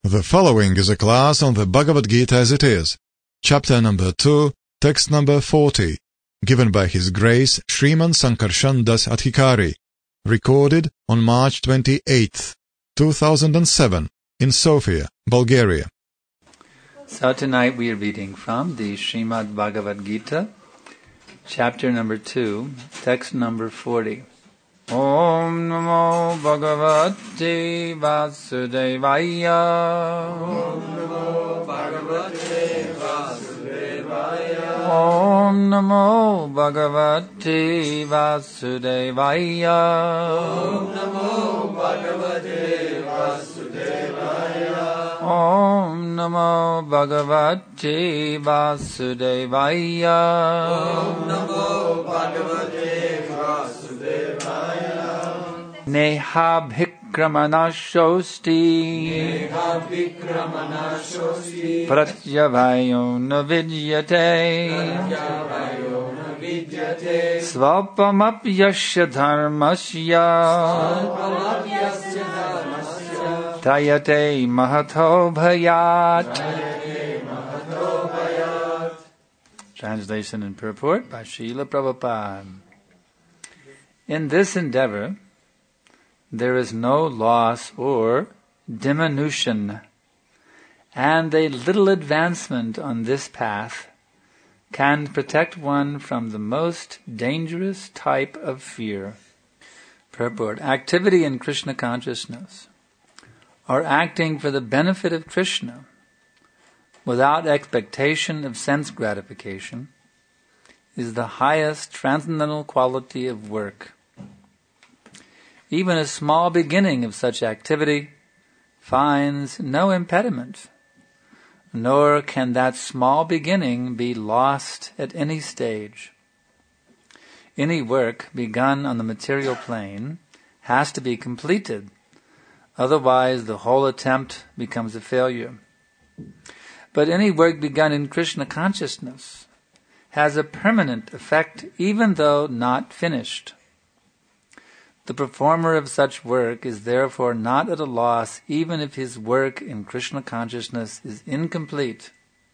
The following is a class on the Bhagavad Gita as it is, chapter number 2, text number 40, given by His Grace Sriman Sankarshan Das Adhikari, recorded on March 28th, 2007, in Sofia, Bulgaria. So tonight we are reading from the Srimad Bhagavad Gita, chapter number 2, text number 40. Om Namo Bhagavate Vasudevaya. Om Namo Bhagavate Vasudevaya. Om Namo Bhagavate Vasudevaya. Om Namo Bhagavate Vasudevaya. Om Namo Bhagavate Vasudevaya. Om Namo Bhagavate Vasudevaya. Neha Bhikramana Shosti Pratyavayo Navidyate Svapamapyasya Dharmasya Tayate Mahato Bhayat. Translation and purport by Srila Prabhupada. In this endeavor, there is no loss or diminution, and a little advancement on this path can protect one from the most dangerous type of fear. Purport: activity in Krishna consciousness, or acting for the benefit of Krishna, without expectation of sense gratification, is the highest transcendental quality of work. Even a small beginning of such activity finds no impediment, nor can that small beginning be lost at any stage. Any work begun on the material plane has to be completed, otherwise the whole attempt becomes a failure. But any work begun in Krishna consciousness has a permanent effect even though not finished. The performer of such work is therefore not at a loss even if his work in Krishna consciousness is incomplete.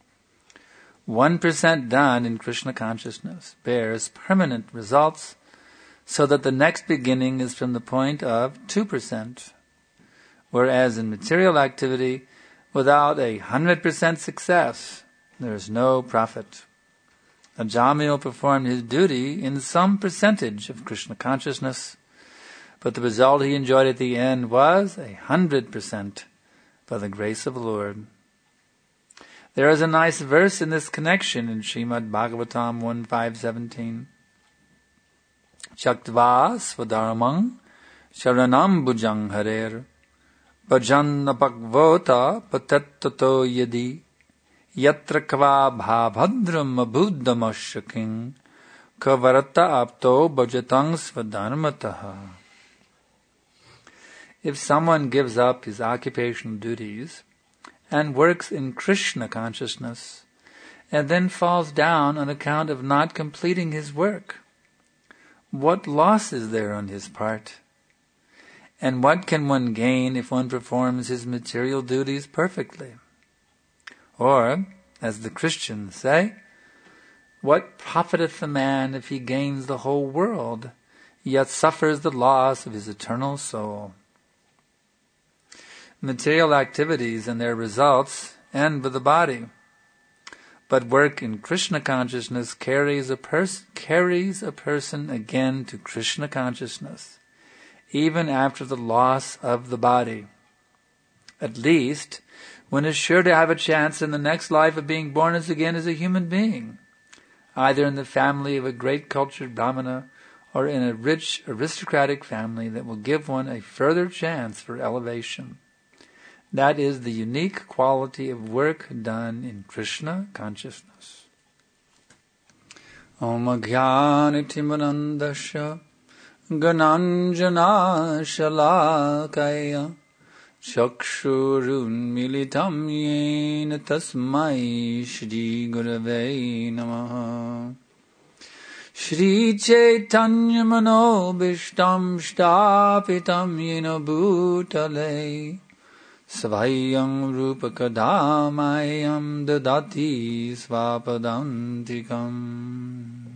1% done in Krishna consciousness bears permanent results, so that the next beginning is from the point of 2%, whereas in material activity, without 100% success, there is no profit. Ajamil performed his duty in some percentage of Krishna consciousness, but the result he enjoyed at the end was 100% by the grace of the Lord. There is a nice verse in this connection in Srimad Bhagavatam 1.5.17. Chaktva svadharamang sharanam bhujang harer bhajan apakvota patattato yadi yatra kva bhavadram abhuddhamashaking kavarata apto bhajatang svadharmataha. If someone gives up his occupational duties and works in Krishna consciousness and then falls down on account of not completing his work, what loss is there on his part? And what can one gain if one performs his material duties perfectly? Or, as the Christians say, what profiteth a man if he gains the whole world, yet suffers the loss of his eternal soul? Material activities and their results end with the body, but work in Krishna consciousness carries a person again to Krishna consciousness, even after the loss of the body. At least, one is sure to have a chance in the next life of being born again as a human being, either in the family of a great cultured brahmana or in a rich aristocratic family that will give one a further chance for elevation. That is the unique quality of work done in Krishna consciousness. Om Ajnanatimirandasya Gananjana Shalakaya Chakshurun Militam Yena Tasmai Shri Gurave Namaha. Shri Chaitanya Manobishtam Shtapitam Yena Bhutale Svayam rupa kadamayam dadati svapadantikam.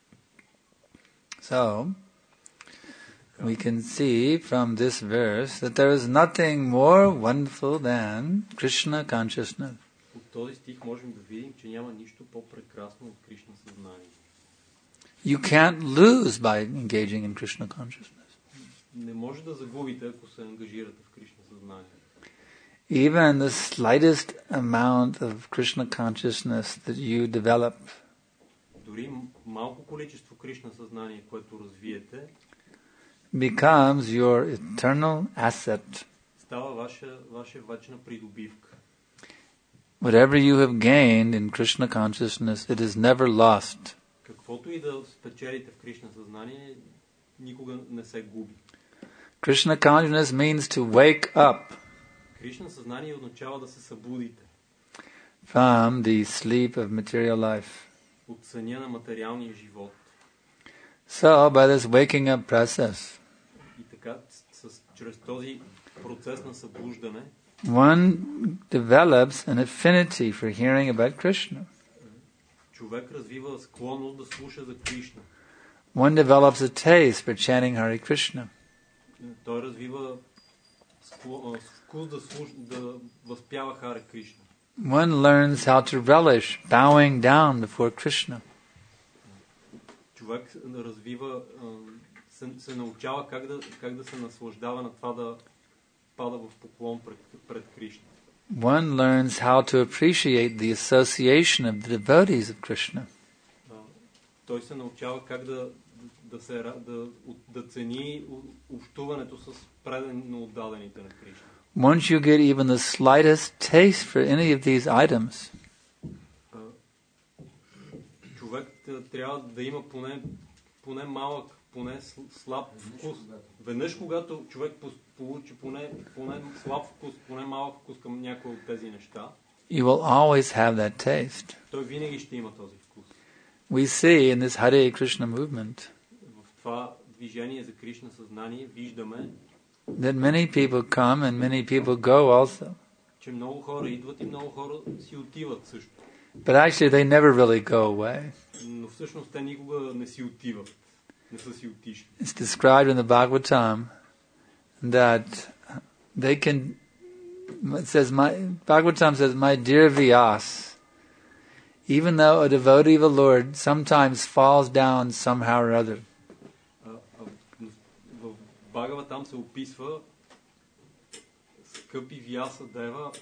So, we can see from this verse that there is nothing more wonderful than Krishna consciousness. От този стих можем да видим, че няма нищо по-прекрасно от Кришна съзнание. You can't lose by engaging in Krishna consciousness. Не може да загубите, ако се ангажирате в Кришна съзнание. Even the slightest amount of Krishna consciousness that you develop Дори малко количество Кришна съзнание, което развиете, becomes your eternal asset. става ваша вечна придобивка. Whatever you have gained in Krishna consciousness, it is never lost. Каквото и да спечелите в Кришна съзнание, никога не се губи. Krishna consciousness means to wake up Кришна съзнание означава да се събудите from the sleep of material life. от съня на материалния живот. So, by this waking up process, И така, чрез този процес на събуждане, one develops an affinity for hearing about Krishna. човек развива склонност да слуша за Кришна. One develops a taste for chanting Hare Krishna. Той развива вкус да възпява Харе Кришна. One learns how to relish bowing down before Krishna. Човек развива, се научава как да се наслаждава на това да пада в поклон пред Кришна. One learns how to appreciate the association of the devotees of Krishna. Той се научава как да цени общуването с предано отдадените на Кришна. Once you get even the slightest taste for any of these items, човек трябва да има поне малък, поне слаб вкус. Веднъж когато човек получи поне слаб вкус, поне малък вкус към някои от тези неща, you will always have that taste. той винаги ще има този вкус. We see in this Hare Krishna movement В това движение за Кришна съзнание виждаме, that many people come and many people go also. че много хора идват и много хора си отиват също. But actually they never really go away. Но всъщност те никога не си отиват. Не са си отишли. It's described in the Bhagavatam that they can, Bhagavatam says, my dear Vyas, even though a devotee of the Lord sometimes falls down somehow or other, В Бхагаватам се описва скъпи Вяса Дева,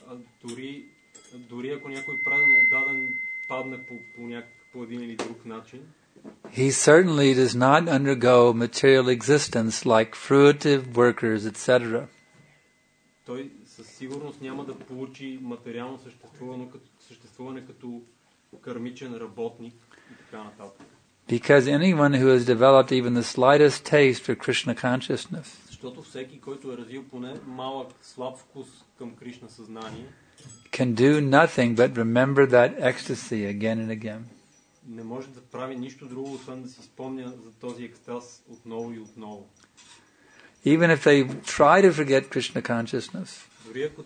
дори ако някой предано отдаден падне по един или друг начин, he certainly does not undergo material existence like fruitive workers, etc. той със сигурност няма да получи материално съществуване като кармичен работник и така нататък. Because anyone who has developed even the slightest taste for Krishna consciousness Защото всеки, който е развил поне малък, слаб вкус към Кришна съзнание, can do nothing but remember that ecstasy again and again. не може да прави нищо друго, освен да си спомня за този екстаз отново и отново. Even if they try to forget Krishna consciousness, Дори ако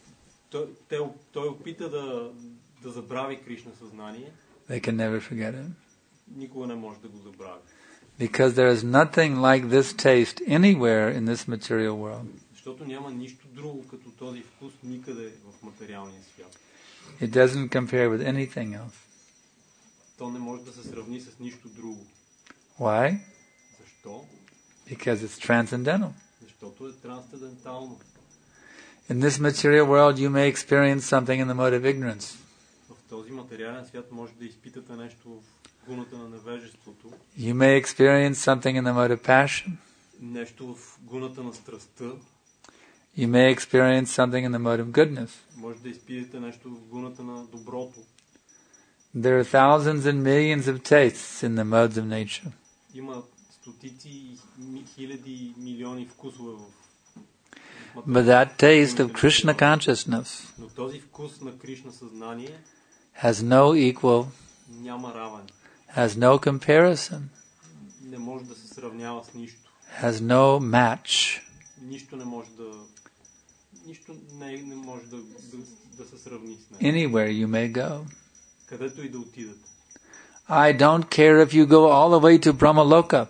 той опита да забрави Кришна съзнание, they can never forget it. никога не може да го забрави. Because there is nothing like this taste anywhere in this material world. Защото няма нищо друго като този вкус никъде в материалния свят. It doesn't compare with anything else. То не може да се сравни с нищо друго. Why? Защо? Because it's transcendental. Защото е трансцендентално. In this material world you may experience something in the mode of ignorance. В този материален свят може да изпитате нещо в гуната на невежеството. You may experience something in the mode of passion. Нещо в гуната на страстта. You may experience something in the mode of goodness. Може да изпитате нещо в гуната на доброто. There are thousands and millions of tastes in the modes of nature. Има стотици, хиляди, милиони вкусове в But that taste of Krishna consciousness но този вкус на Кришна съзнание has no equal, няма равен. has no comparison, Не може да се сравнява с нищо. has no match. Нищо не може нищо не може да се сравни с него. Anywhere you may go. Където и да отидете. I don't care if you go all the way to Brahmaloka.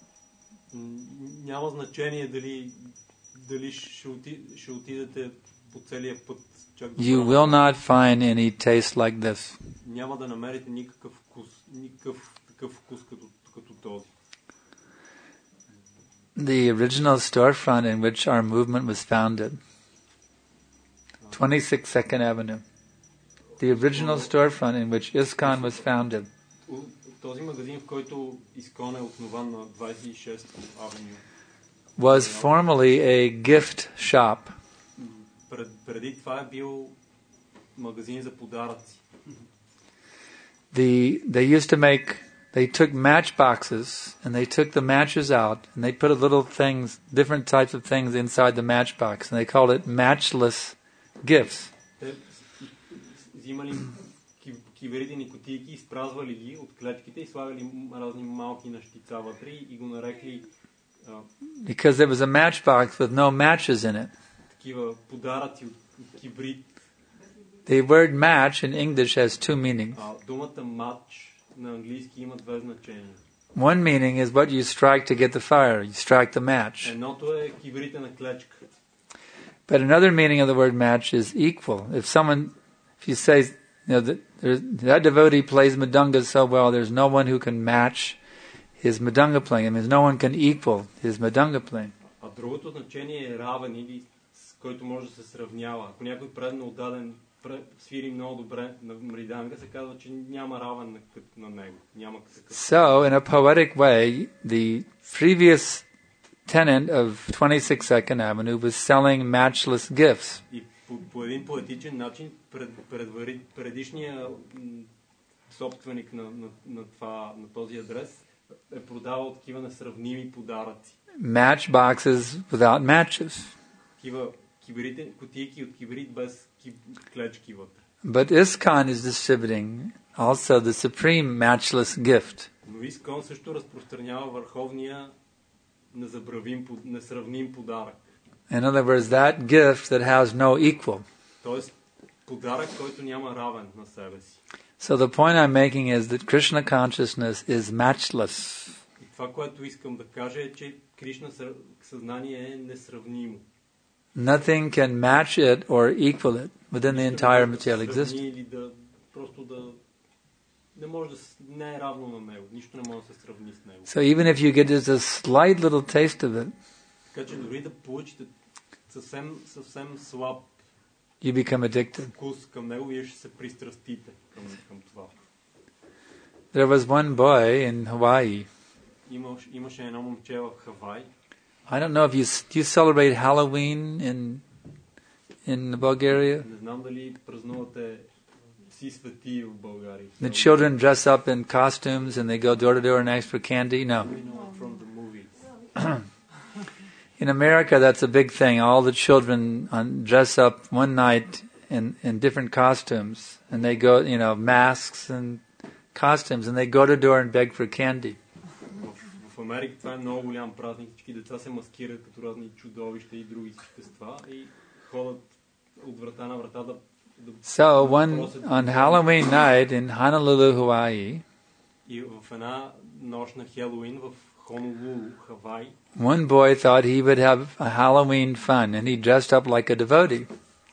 Няма значение дали ще отидете по целия път. You will not find any taste like this. Няма да намерите никакъв такъв вкус като този. The original storefront in which our movement was founded, 26 Second Avenue. The original storefront in which ISKCON was founded. Този магазин, в който ISKCON е основан на 26 Avenue, was formerly a gift shop. Преди това е бил магазин за подаръци. They took matchboxes and they took the matches out and they put different types of things inside the matchbox and they called it matchless gifts. Те взимали кибридени кутийки, изпразвали ги от клечките и слагали разни малки нещица вътре и го нарекли because there was a matchbox with no matches in it. Такива подаръци от кибрид. The word match in English has two meanings. Думата матч на английски има две значения. One meaning is what you strike to get the fire. You strike the match. Едното е кибрите на клечка. But another meaning of the word match is equal. If you say, that devotee plays Madanga so well, there's no one who can match his Madanga playing. It means no one can equal his Madanga playing. А другото значение е равен или с който може да се сравнява. Ако някой предно отдаден свири много добре на мриданга, се казва, че няма равен на него. Няма такъв. So, in a poetic way, the previous tenant of 26 Second Avenue was selling matchless gifts. И по един поетичен начин предишния собственик на този адрес е продавал такива несравними подаръци. Matchboxes without matches. Такива кутийки от кибрид без клечки вътре. But ISKCON is distributing also the supreme matchless gift. Но ISKCON също разпространява върховния несравним подарък. In other words, that gift that has no equal. Тоест подарък, който няма равен на себе си. So the point I'm making is that Krishna consciousness is matchless. И това, което искам да кажа е, че Кришна съзнание е несравнимо. Nothing can match it or equal it within the entire material existence. Не е равно на него. Нищо не може да се сравни с него. So even if you get just a slight little taste of it, така че дори да получите съвсем слаб you become addicted. вкус към него, вие ще се пристрастите към това. There was one boy in Hawaii. Имаше едно момче в Хавай. I don't know if you celebrate Halloween in Bulgaria? Не знам дали празнувате Си свети в България. The children dress up in costumes and they go door to door and ask for candy? No. From the movies. In America, that's a big thing. All the children dress up one night in different costumes, and they go, masks and costumes, and they go to door and beg for candy. В Америка това е много голям празник. Всички деца се маскират като разни чудовища и други същества и ходят от врата на врата да So on Halloween night in Honolulu, Hawaii, и в една нощ на Хелоуин в Honolulu, Хавай, one boy thought he would have a Halloween fun, and he dressed up like a devotee.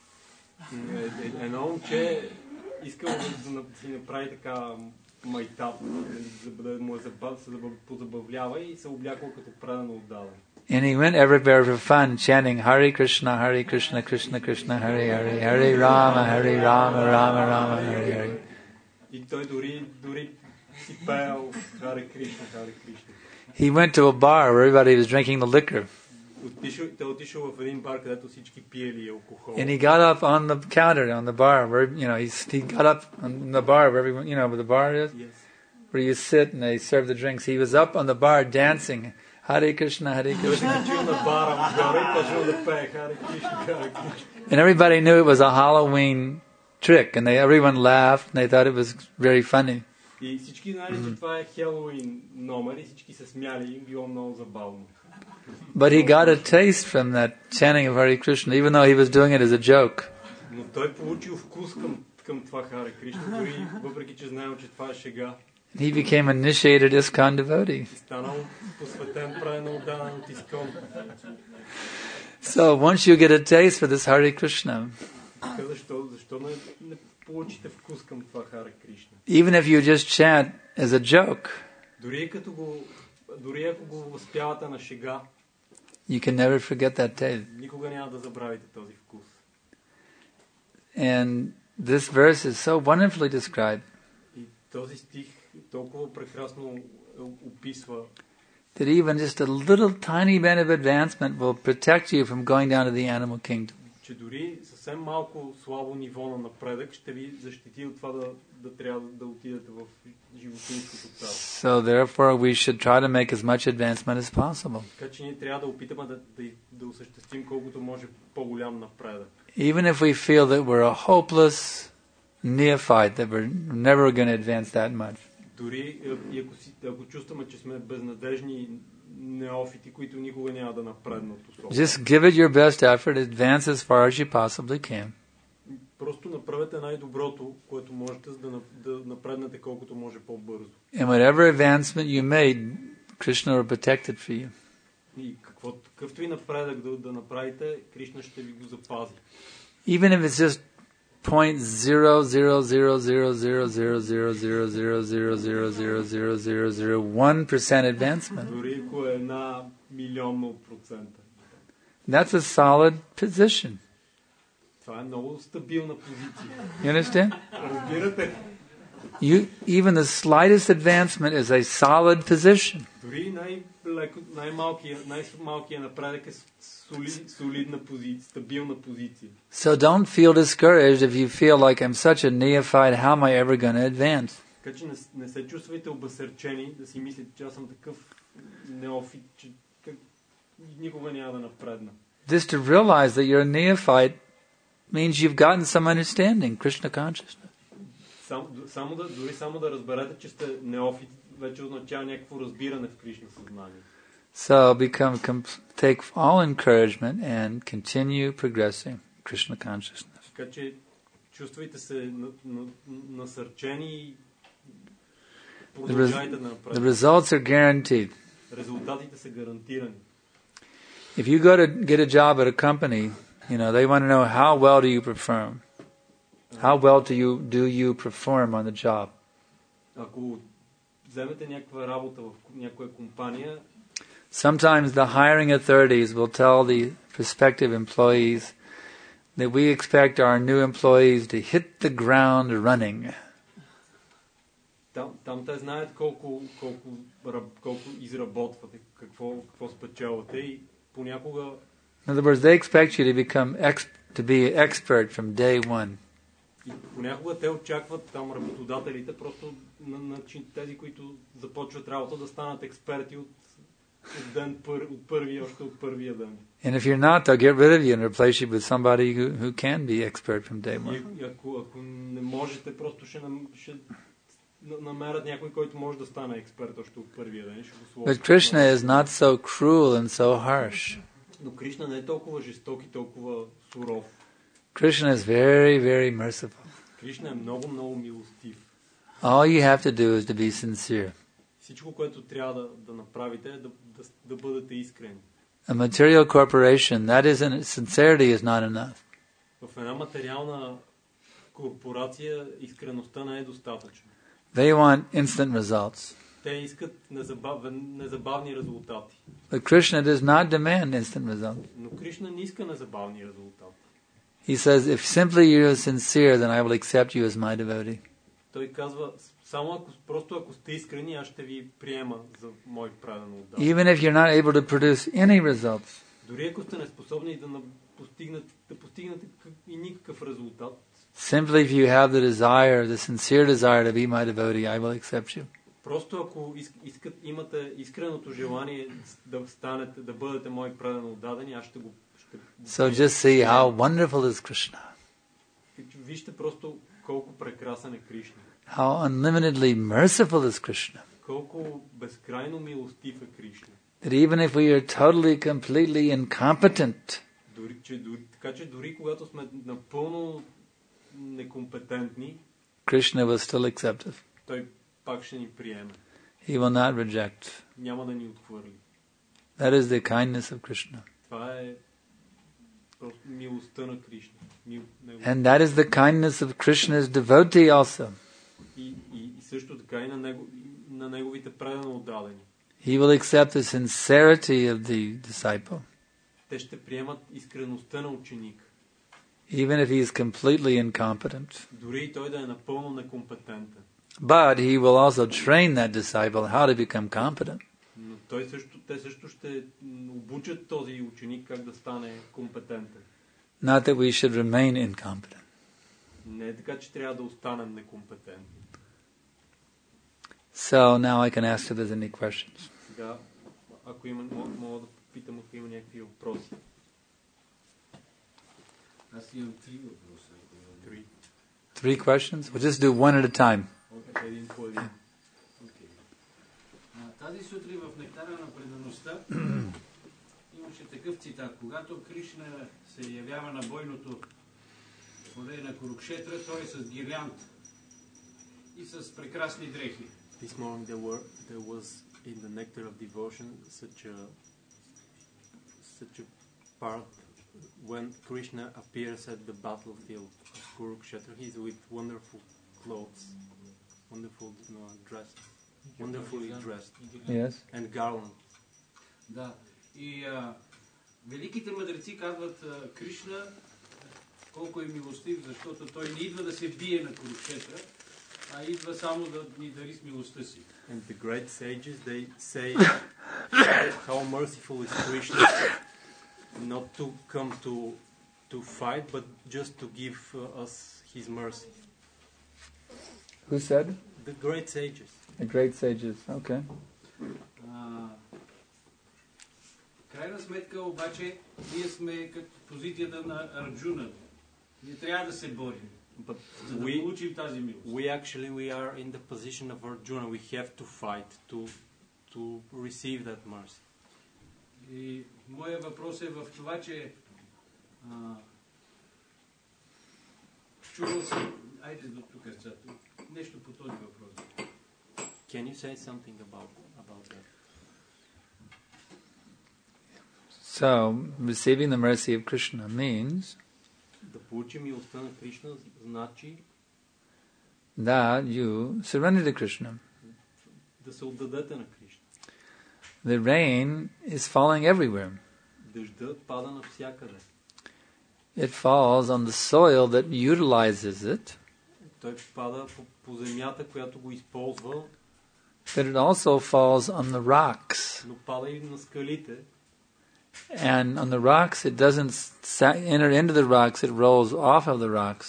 Едно момче искал да си направи така майтап, да му се позабавлява и се облякал като предано отдаден. And he went everywhere for fun, chanting Hare Krishna, Krishna Krishna, Hare Hare, Hare Rama, Rama Rama, Hare Hare. И той дори си пеел Hare Krishna, Hare Krishna. He went to a bar where everybody was drinking the liquor. Той отишъл в един бар, където всички пиели алкохол. And he got up on the counter on the bar where he got up on the bar where everyone where the bar is, yes, where you sit and they serve the drinks. He was up on the bar dancing Hare Krishna, Hare Krishna. And everybody knew it was a Halloween trick, and everyone laughed and they thought it was very funny. И всички знаели, че това е Хелоуин номер и всички се смяли и било много забавно. But he got a taste from that chanting of Hare Krishna, even though he was doing it as a joke. Но той получил вкус към това Харе Кришна, дори въпреки че знаел, че това е шега. He became initiated ISKCON devotee. Станал посветен правилно отдаден от Искон. So once you get a taste for this Hare Krishna, Защо не получите вкус към това Харе Кришна? even if you just chant as a joke, дори ако го възпявате на шега, you can never forget that taste. никога няма да забравите този вкус. And this verse is so wonderfully described И този стих толкова прекрасно описва, that even just a little tiny bit of advancement will protect you from going down to the animal kingdom. че дори съвсем малко слабо ниво на напредък ще ви защити от това да трябва да отидете в животинското царство. So therefore we should try to make as much advancement as possible. Така че ние трябва да опитаме да осъществим колкото може по-голям напредък. Even if we feel that we're a hopeless neophyte, that we're never going to advance that much. Дори ако чувстваме, че сме безнадежни неофити, които никога няма да напреднат особено. Just give it your best effort, advance as far as you possibly can. Просто направете най-доброто, което можете, за да напреднете колкото може по-бързо. And whatever advancement you made, Krishna will protect it for you. И какъвто и напредък да направите, Кришна ще ви го запази. Even if it's just 0.000000000000001% advancement. Дори ако е 1,000,000%. That's a solid position. Това е много стабилна позиция. You understand? Разбирате? Even the slightest advancement is a solid position. Дори най-малкият напредък е солидна позиция, стабилна позиция. So don't feel discouraged if you feel like I'm such a neophyte, how am I ever going to advance? Така че не се чувствайте обесърчени да си мислите, че аз съм такъв неофит, че никога няма да напредна. Just to realize that you're a neophyte means you've gotten some understanding, Krishna consciousness. Дори само да разберете, че сте неофит, вече означава някакво разбиране в Кришна съзнание. So take all encouragement and continue progressing Krishna consciousness. Така че чувствайте се насърчени и продължайте да направите. The results are guaranteed. Резултатите са гарантирани. If you go to get a job at a company, they want to know how well do you perform. How well do you perform on the job? Ако вземете някаква работа в някоя компания, sometimes the hiring authorities will tell the prospective employees that we expect our new employees to hit the ground running. Там те знаят колко изработвате, какво спечелвате и понякога. In other words, they expect you to be expert from day one. И понякога те очакват там работодателите просто тези, които започват работа, да станат експерти от първия ден. And if you're not, they'll get rid of you and replace you with somebody who can be expert from day one. И ако не можете, просто ще намерят някой, който може да стане експерт още от първия ден. But Krishna is not so cruel and so harsh. Но Кришна не е толкова жесток и толкова суров. Krishna is very, very merciful. Кришна е много, много милостив. All you have to do is to be sincere. Всичко, което трябва да направите е да бъдете искрени. A material corporation, sincerity is not enough. В една материална корпорация искреността не е достатъчна. They want instant results. Те искат незабавни резултати. But Krishna does not demand instant results. Но Кришна не иска незабавни резултати. He says, if simply you are sincere, then I will accept you as my devotee. Той казва, само ако сте искрени, аз ще ви приема за мой праведен отдаден. Even if you're not able to produce any results. Дори ако сте неспособни да постигнете и никакъв резултат. Simply if you have the sincere desire to be my devotee, I will accept you. Просто ако имате искреното желание да бъдете мои праведно отдадени, аз ще го. So just see how wonderful is Krishna. Вижте просто колко прекрасен е Кришна. How unlimitedly merciful is Krishna. Колко безкрайно милостив е Кришна. that even if we are totally, completely incompetent, Така че дори когато сме напълно некомпетентни, Krishna will still accept us. той пак ще ни приеме. He will not reject. Няма да ни отхвърли. That is the kindness of Krishna. Това е просто милостта на Кришна. And that is the kindness of Krishna's devotee also. И също така и на неговите предано отдадени. He will accept the sincerity of the disciple, Те ще приемат искреността на ученика. even if he is completely incompetent. Дори и той да е напълно некомпетентен. But he will also train that disciple how to become competent. Но те също ще обучат този ученик как да стане компетентен. Not that we should remain incompetent. Не е така, че трябва да останем некомпетентни. So now I can ask if there's any questions. Сега, ако има, мога да попитам, ако има някакви въпроси. Аз имам 3 въпроса. 3 questions? We'll just do one at a time. Един по един. Тази сутрин в Нектара на предаността имаше такъв цитат. Когато Кришна се явява на бойното поле на Курукшетра, той е с гирлянд и с прекрасни дрехи. This morning there was in the Nectar of Devotion such a part when Krishna appears at the battlefield of Kurukshetra. He's with wonderful clothes, wonderfully dressed, Yes. and garland. Да. И великите мъдреци казват Кришна колко е милостив, защото той не идва да се бие на Курукшетра, а идва само да ни дари с милостта си. And the great sages, they say how merciful is Krishna, not to come to fight, but just to give us his mercy. Who said? The great sages. The great sages. Okay. Крайна сметка обаче ние сме като позицията на Арджуна. Ние трябва да се борим, за да получим тази милост. We are in the position of Arjuna. We have to fight to receive that mercy. И моя въпрос е в това, че чувал съм, айде до тук нещо по този въпрос. Can you say something about that? So, receiving the mercy of Krishna means Да получим милостта на Кришна значи that you surrender to Krishna. да се отдадете на Кришна. The rain is falling everywhere. Дъждът пада навсякъде. It falls on the soil that utilizes it, Той пада по земята, която го използва, but it also falls on the rocks. но пада и на скалите. And on the rocks, it doesn't enter into the rocks, it rolls off of the rocks.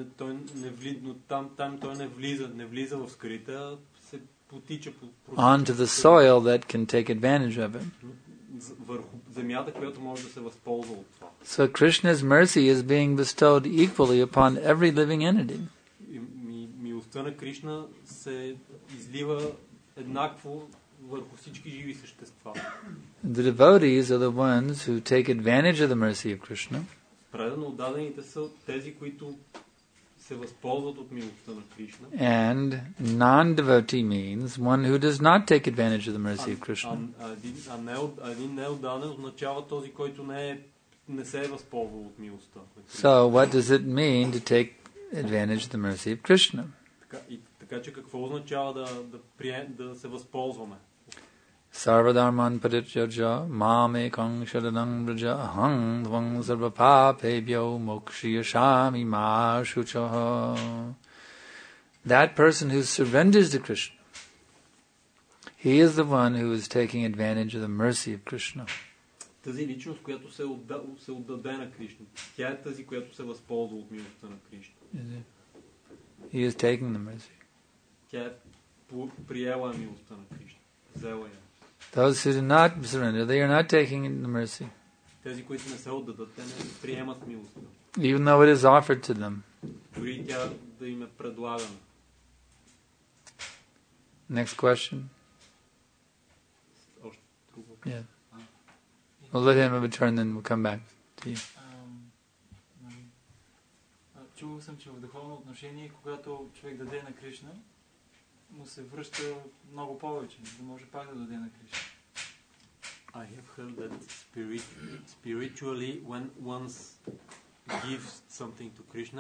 Той не влиза в скалите, а се потича onto the soil that can take advantage of it. върху земята, която може да се възползва от това. So Krishna's mercy is being bestowed equally upon every living entity. Милостта на Кришна се излива еднакво върху всички живи същества. The devotees are the ones who take advantage of the mercy of Krishna. Предано отдадените са тези, които се възползват от милостта на Кришна. And non-devotee means one who does not take advantage of the mercy of Krishna. Един неотдаден означава този, който не се е възползвал от милостта. So what does it mean to take advantage of the mercy of Krishna? Така че какво означава да се възползваме? Sarvadharman parityaja mamekang sharanam vraja aham tvang sarvapapebhyo mokshiyashami ma shuchaha. That person who surrenders to Krishna, he is the one who is taking advantage of the mercy of Krishna. Тази личност, която се отдаде на Кришна, тя е тази, която се възползва от милостта на Кришна. He is taking the mercy. Тя е приела милостта на Кришна. Взела я. Those who do not surrender, they are not taking the mercy. Тези, които не се отдадат, те не приемат милостта. Even though it is offered to them. Дори тя да им е предлагана. Next question. Yeah. We'll let him return, then we'll come back to you. Чувал съм, че в духовно отношение, когато човек даде на Кришна, му се връща много повече, за да може пак да даде на Кришна. I have heard that spiritually, when one's gives something to Krishna,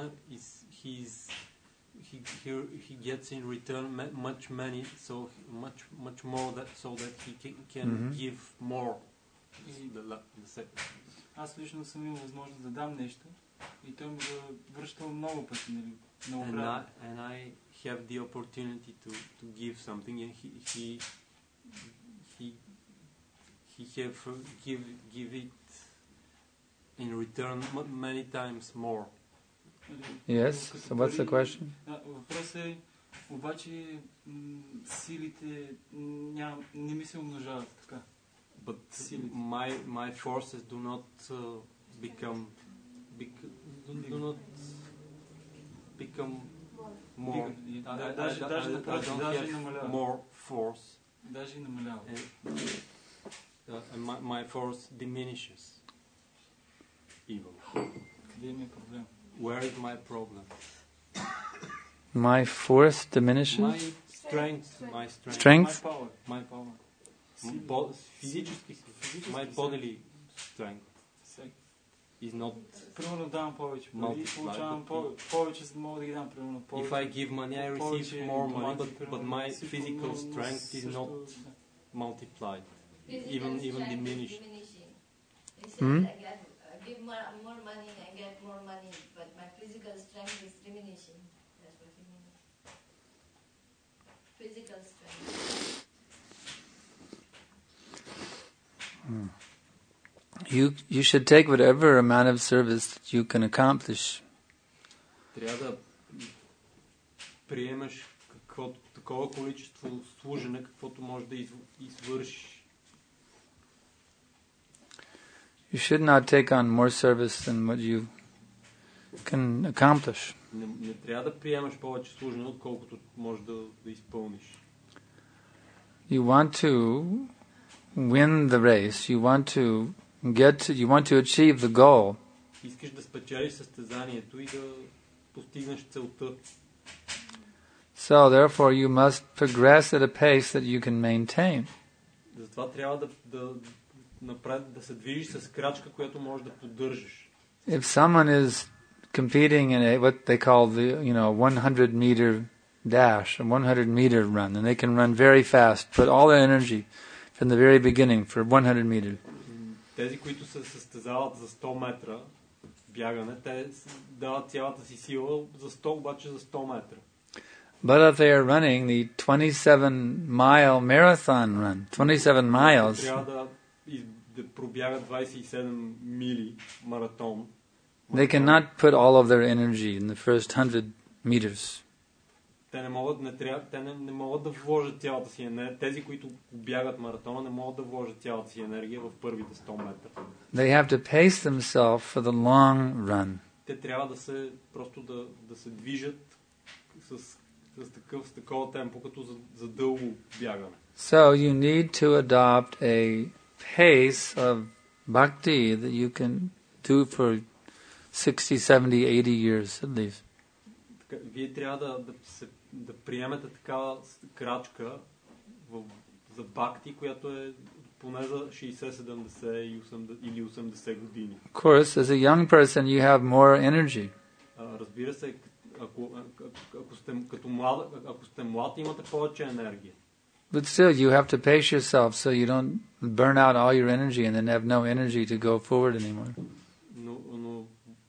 he gets in return much money, so much more so that he can give more. Аз лично съм имал възможност да дам нещо и той ми го връщал много пъти, нали, многократно. And I have the opportunity to give something, and he have give it in return many times more. Yes. So what's the question? Въпросът е, обаче силите не ми се умножават така. But my forces do not become more. I don't have more force. Даже намалява. And my force diminishes. Even. Къде ми е проблем? Where is my problem? My force diminishes? My strength. Strength? My power. Physically, my bodily strength is not. Примерно давам повече пари, получавам повече, за да мога да ги дам, примерно повече. If I give money, I receive more money, but my physical strength is not multiplied, even diminished. I give more money, I get more money, but my physical strength is diminishing. That's what he means. Physical strength. You should take whatever amount of service that you can accomplish. Трябва да приемаш такова количество служене, каквото можеш да извършиш. You should not take on more service than what you can accomplish. Не трябва да приемаш повече служене, отколкото можеш да изпълниш. You want to win the race. You want to achieve the goal. Искаш да спечелиш състезанието и да постигнеш целта. So therefore you must progress at a pace that you can maintain. Затова трябва да се движиш с крачка, която можеш да поддържаш. If someone is competing in what they call the 100 meter dash, a 100 meter run, and they can run very fast, put all their energy from the very beginning for 100 meters. Тези, които се състезават за 100 метра бягане, те дават цялата си сила за 100, обаче за 100 метра. But if they are running the 27-mile marathon run, 27 miles, трябва да пробягат 27 мили маратон. They cannot put all of their energy in the first 100 meters. Те не могат да вложат цялата си енергия. Тези, които бягат маратона, не могат да вложат цялата си енергия в първите 100 метра. They have to pace themselves for the long run. Те трябва да се движат с такова темпо, като за дълго бягане. So you need to adopt a pace of bhakti that you can do for 60, 70, 80 years at least. Вие трябва да приемете такава крачка за бхакти, която е поне за 60, 70 или 80 години. Of course, as a young person, you have more energy. Разбира се, ако сте млад, имате повече енергия. But still, you have to pace yourself so you don't burn out all your energy and then have no energy to go forward anymore. Но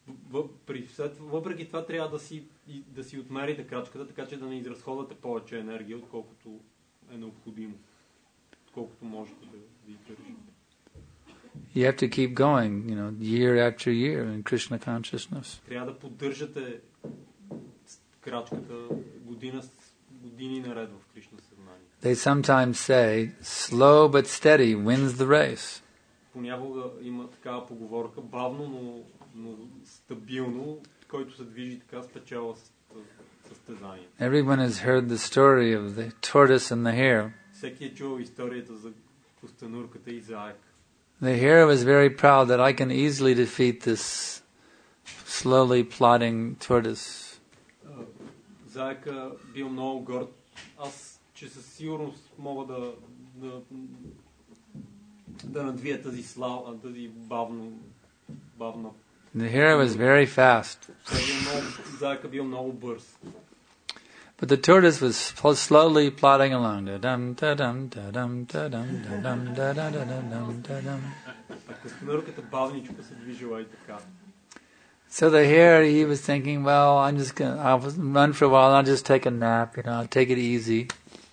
въпреки това трябва да си отмерите крачката, така че да не изразходвате повече енергия, отколкото е необходимо, отколкото можете да издържите. You have to keep going, year after year in Krishna consciousness. Трябва да поддържате крачката години наред в Кришна съзнание. They sometimes say, slow but steady wins the race. Понякога има такава поговорка, бавно, но стабилно, който се движи така, спечела състезание. Everyone has heard the story of the tortoise and the hare. Всеки е чувал историята за костенурката и заек. The hare was very proud that I can easily defeat this slowly plodding tortoise. Заека бил много горд. Аз, че със сигурност мога да надвия тази бавна. The hare was very fast. Заека бил много бърз. But the tortoise was slowly plodding along. Da-dum, da-dum, da-dum, da-dum, da-dum, da-da-da-da-dum, da-dum. А костенурката бавничко се движила и така. So the hare, he was thinking, well, I'll run for a while, I'll just take a nap, I'll take it easy.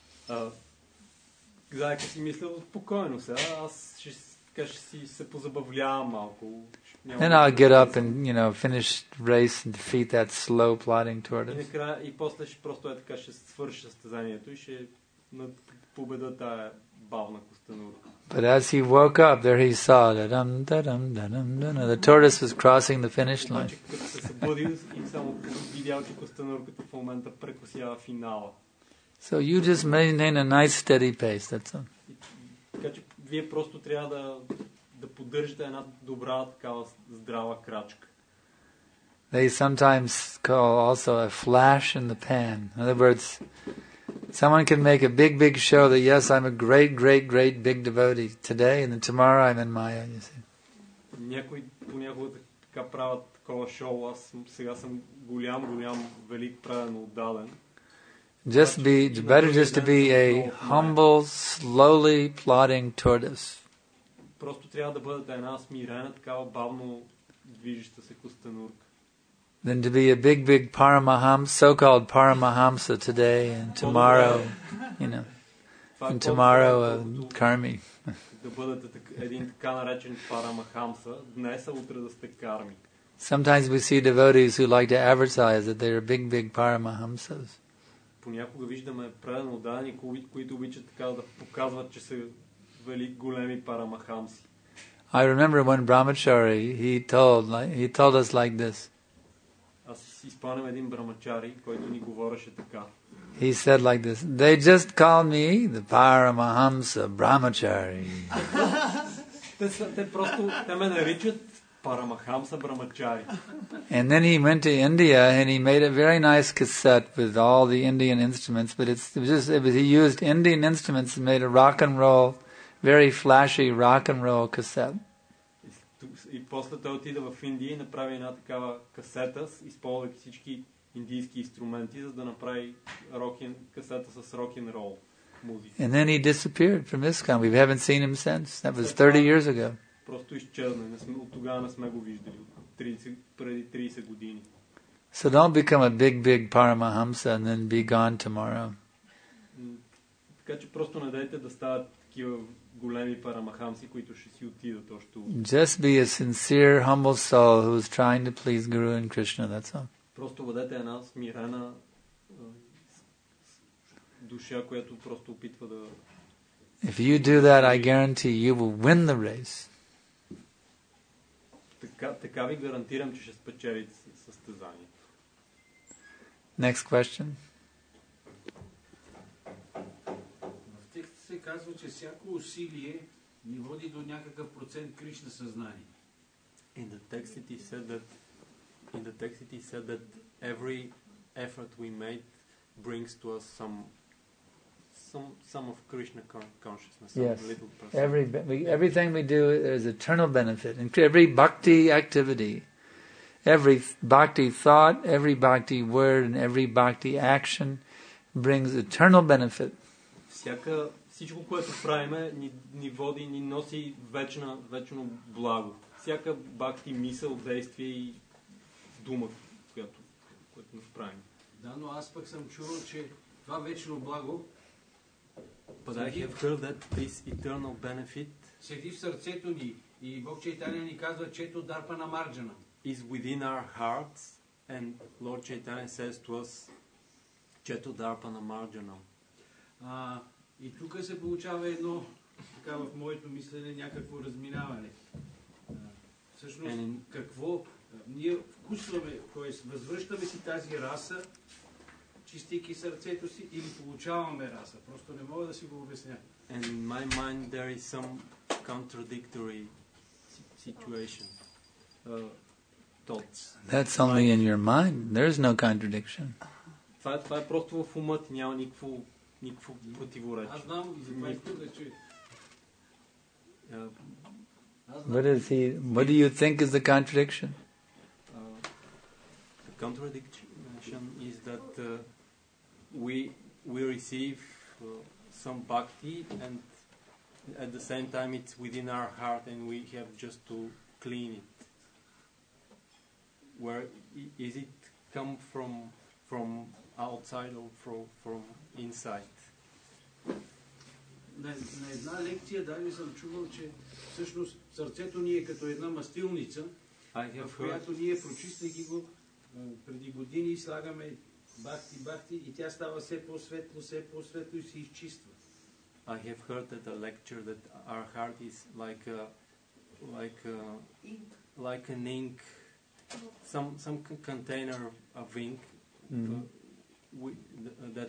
Заека си мислил спокойно сега, аз ще си се позабавлявам малко. Then I'll get up and, finish the race and defeat that slow plodding tortoise. И после просто така ще свърши състезанието и ще победа тая бавна костенурка. But as he woke up, there he saw the tortoise was crossing the finish line. Като се събудил и само видял, че костенурката в момента прекосява финала. So you just maintain a nice steady pace, that's all. Така че вие просто трябва да поддържате една добра такава здрава крачка. They sometimes call also a flash in the pan. In other words, someone can make a big show that yes, I'm a great big devotee today, and then tomorrow I'm in Maya, you see. Някои понякога така правят такова шоу, аз сега съм голям, велик, правен, отдален. Better just to be a humble, slowly plodding tortoise. Просто трябва да бъдете една смирена, такава бавно движеща се костенурка. Than to be a big Paramahamsa, so-called Paramahamsa today and tomorrow, and tomorrow a karmi. Да бъдете един така наречен Парамахамса, днес, а утре да сте карми. Sometimes we see devotees who like to advertise that they are big Paramahamsas. Понякога виждаме предано отдадени, които обичат така да показват, че са големи парамахамси. I remember one brahmachari, he told us like this. Аз си спомням един брамачари, който ни говореше така. He said like this, they just call me the Paramahamsa Brahmachari. те ме наричат Paramahamsa Brahmachari. And then he went to India and he made a very nice cassette with all the Indian instruments, but he used Indian instruments and made a rock and roll, very flashy rock and roll cassette. И после той отида в Индия и направи една такава касета, използвайки всички индийски инструменти, за да направи касета с рок н рол музика. And then he disappeared from ISKCON. We haven't seen him since. That was 30 years ago. Просто изчезна. От тогава не сме го виждали. Преди 30 години. So don't become a big Paramahamsa and then be gone tomorrow. Така че просто не дайте да стават такива големи парамахамси, които ще си отидат още. Just be a sincere, humble soul who is trying to please Guru and Krishna, that's all. Просто бъдете една смирена душа, която просто опитва да... If you do that, I guarantee you will win the race. Така ви гарантирам, че ще спечелите състезанието. Next question. В текста се казва, че всяко усилие ни води до някакъв процент Кришна съзнание. In the text it is said that every effort we made brings to us some of Krishna consciousness. Yes. Little percent. Everything we do is eternal benefit. And every bhakti activity, every bhakti thought, every bhakti word, and every bhakti action brings eternal benefit. Всичко, което правиме, ни води, ни носи вечно благо. Всяка бхакти мисъл, действие и дума, което правим. Да, но аз пък съм чувал, че това вечно благо But I have heard that this eternal benefit седи в сърцето ни и Бог Чайтания ни казва, чето дарпа на марджана. Is within our hearts and Lord Chaitanya says to us, чето дарпа на марджана. И тук се получава едно, така в моето мислене, някакво разминаване. Всъщност, какво ние вкусваме, т.е. възвръщаме си тази раса чистейки сърцето си, или получаваме раса. Просто не мога да си го обясня. And in my mind there is some contradictory situation, thoughts. That's only in your mind. There's no contradiction. Това е просто в ума ти, няма никакво противоречие. Аз знам и затова искам да чуя. What do you think is the contradiction? The contradiction is that we receive some bhakti, and at the same time it's within our heart, and we have just to clean it. Where is it come from outside or from inside? На една лекция даже съм чувал, че всъщност сърцето ни е като една мастилница, в която ние, прочиствайки го преди години, слагаме бахти и тя става все по-светло и се изчиства. I have heard at a lecture that our heart is like an ink, some container of ink that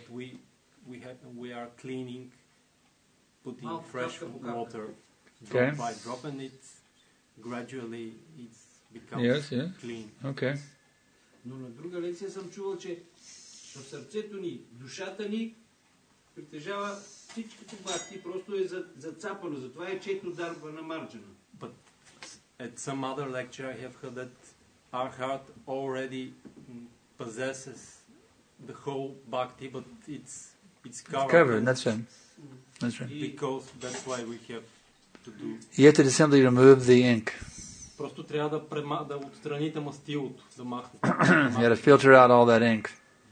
we are cleaning, putting fresh water drop by drop, and it's gradually becomes clean. Okay. Но на друга лекция съм чувал, че в сърцето ни, душата ни притежава всичките бхакти, просто е зацапано, затова е чето дарба на марджана. But at some other lecture I have heard that our heart already possesses the whole bhakti, but it's covered. That's right. That's right. Because that's why we have to do. You have to simply remove the ink. Просто трябва да отстраните мастилото, да махнете. You have to filter out all that ink.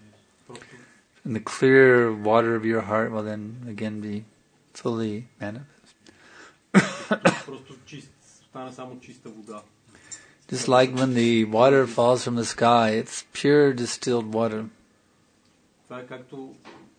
And the clear water of your heart will then again be fully manifest. Просто стане само чиста вода. Just like when the water falls from the sky, it's pure distilled water. Това е както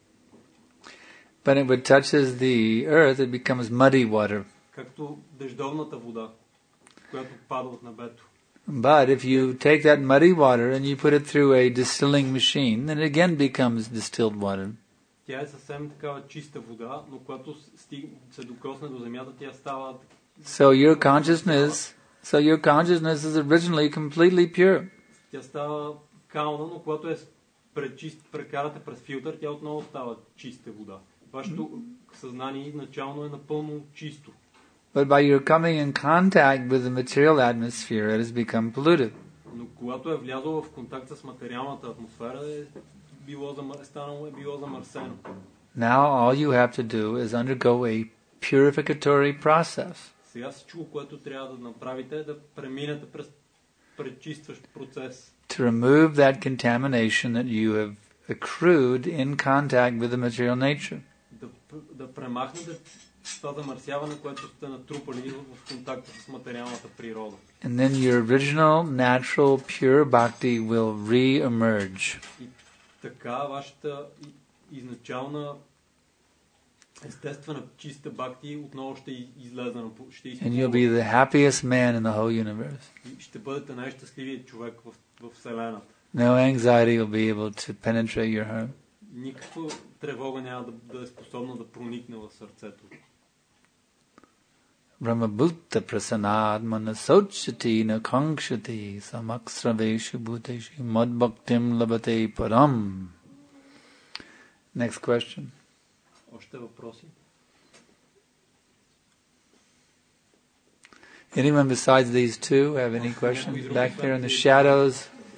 But when it touches the earth, it becomes muddy water. Както дъждовната вода, която пада от небето. But if you take that muddy water and you put it through a distilling machine, then it again becomes distilled water. Тя е съвсем такава чиста вода, но когато се докосне до земята, тя става. So your consciousness is originally completely pure. Тя става кална, но когато е прекарате през филтър, тя отново става чиста вода. Вашето съзнание начално е напълно чисто. But by your coming in contact with the material atmosphere, it has become polluted. Но когато е влязло в контакт с материалната атмосфера, е било замърсено. Now all you have to do is undergo a purificatory process. Сега всичко, което трябва да направите, е да преминете през пречистващ процес. To remove that contamination that you have accrued in contact with the material nature. Да премахнете това замърсяване, което сте натрупали в контакта с материалната природа. And then your original, natural, pure bhakti will re-emerge. И така вашата изначална, естествена, чиста бхакти отново ще излезе на And you'll be the happiest man in the whole universe. И ще бъдете най-щастливият човек в Вселената. No anxiety will be able to penetrate your heart. Никаква тревога няма да е способна да проникне в сърцето. Brahmabhutta prasanad manasochati nakangshati samaksraveshu bhuteshi madbhaktim labate param. Next question. Още въпроси? Anyone besides these two have any questions? Back there in the shadows.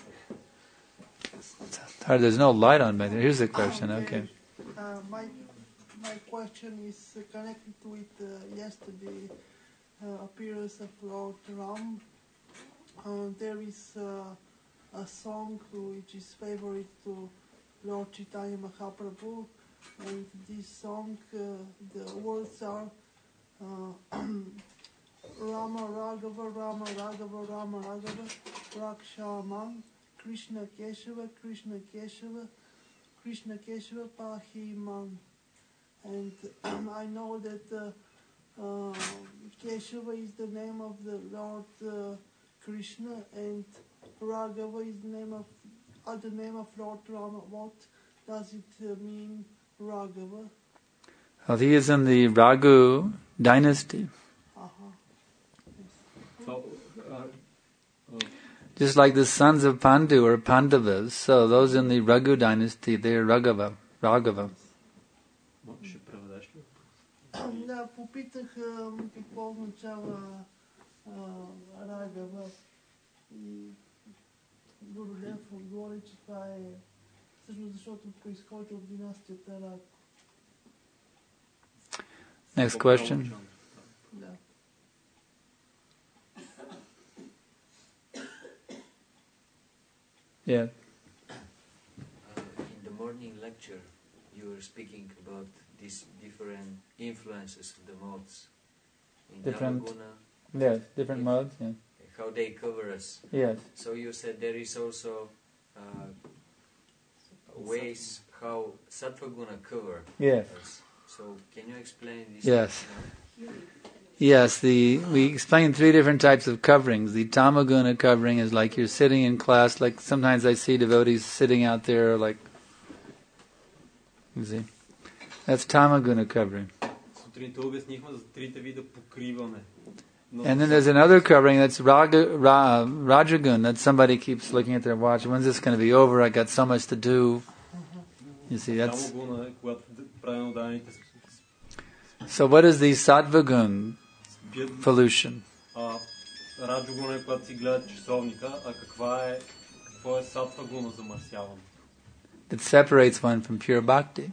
There's no light on back there. Here's the question. Okay. My question is connected with yesterday appearance of Lord Ram. There is a song which is favorite to Lord Chaitanya Mahaprabhu, and this song, the words are Rama Raghava, Rama Raghava, Rama Raghava, Rakshaman, Krishna Keshava, Krishna Keshava, Krishna Keshava, Pahiman. And I know that Keshava is the name of the Lord Krishna, and Raghava is the name of Lord Rama. What does it mean Raghava? Well, he is in the Raghu dynasty. Just like the sons of Pandu or Pandavas, so those in the Raghu dynasty, they are Raghava. Ще преведеш ли? Да, попитах какво означава Рагава и Гурудев отговори, че това е всъщност защото произхожда от династията Раг. Next question. Да. Yeah. In the morning lecture, you were speaking about these different influences of the modes. In Different- Tamaguna, Yes, different modes. Yeah. how they cover us. Yes. So you said there is also ways how Sattva Guna cover Yes. us. So can you explain this? Yes. Yes, we explain 3 different types of coverings. The Tamaguna covering is like you're sitting in class, like sometimes I see devotees sitting out there like, you see, that's Tamaguna covering. Сутринта обяснихме за трите вида покриване. And then there's another covering that's Rajagun, that somebody keeps looking at their watch, when's this going to be over, I got so much to do. You see, that's... Тамагуна е когато правилно данните So what is the Sattva-gun спият. pollution? Раджогуна е когато си гледат часовника, а какво е сатвагуна замърсяване? That separates one from pure bhakti.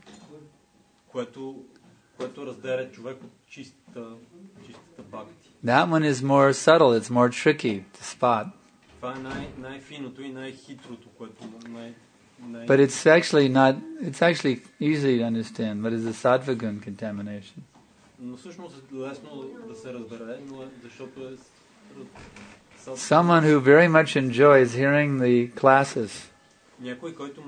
Което разделя човек от чистата бхакти. That one is more subtle, it's more tricky to spot. Това е най-финото и най-хитрото, което But it's actually easy to understand what is the Sattva-gun contamination. Но всъщност е лесно да се разбере, но защото е Someone who very much enjoys hearing the classes, някой, който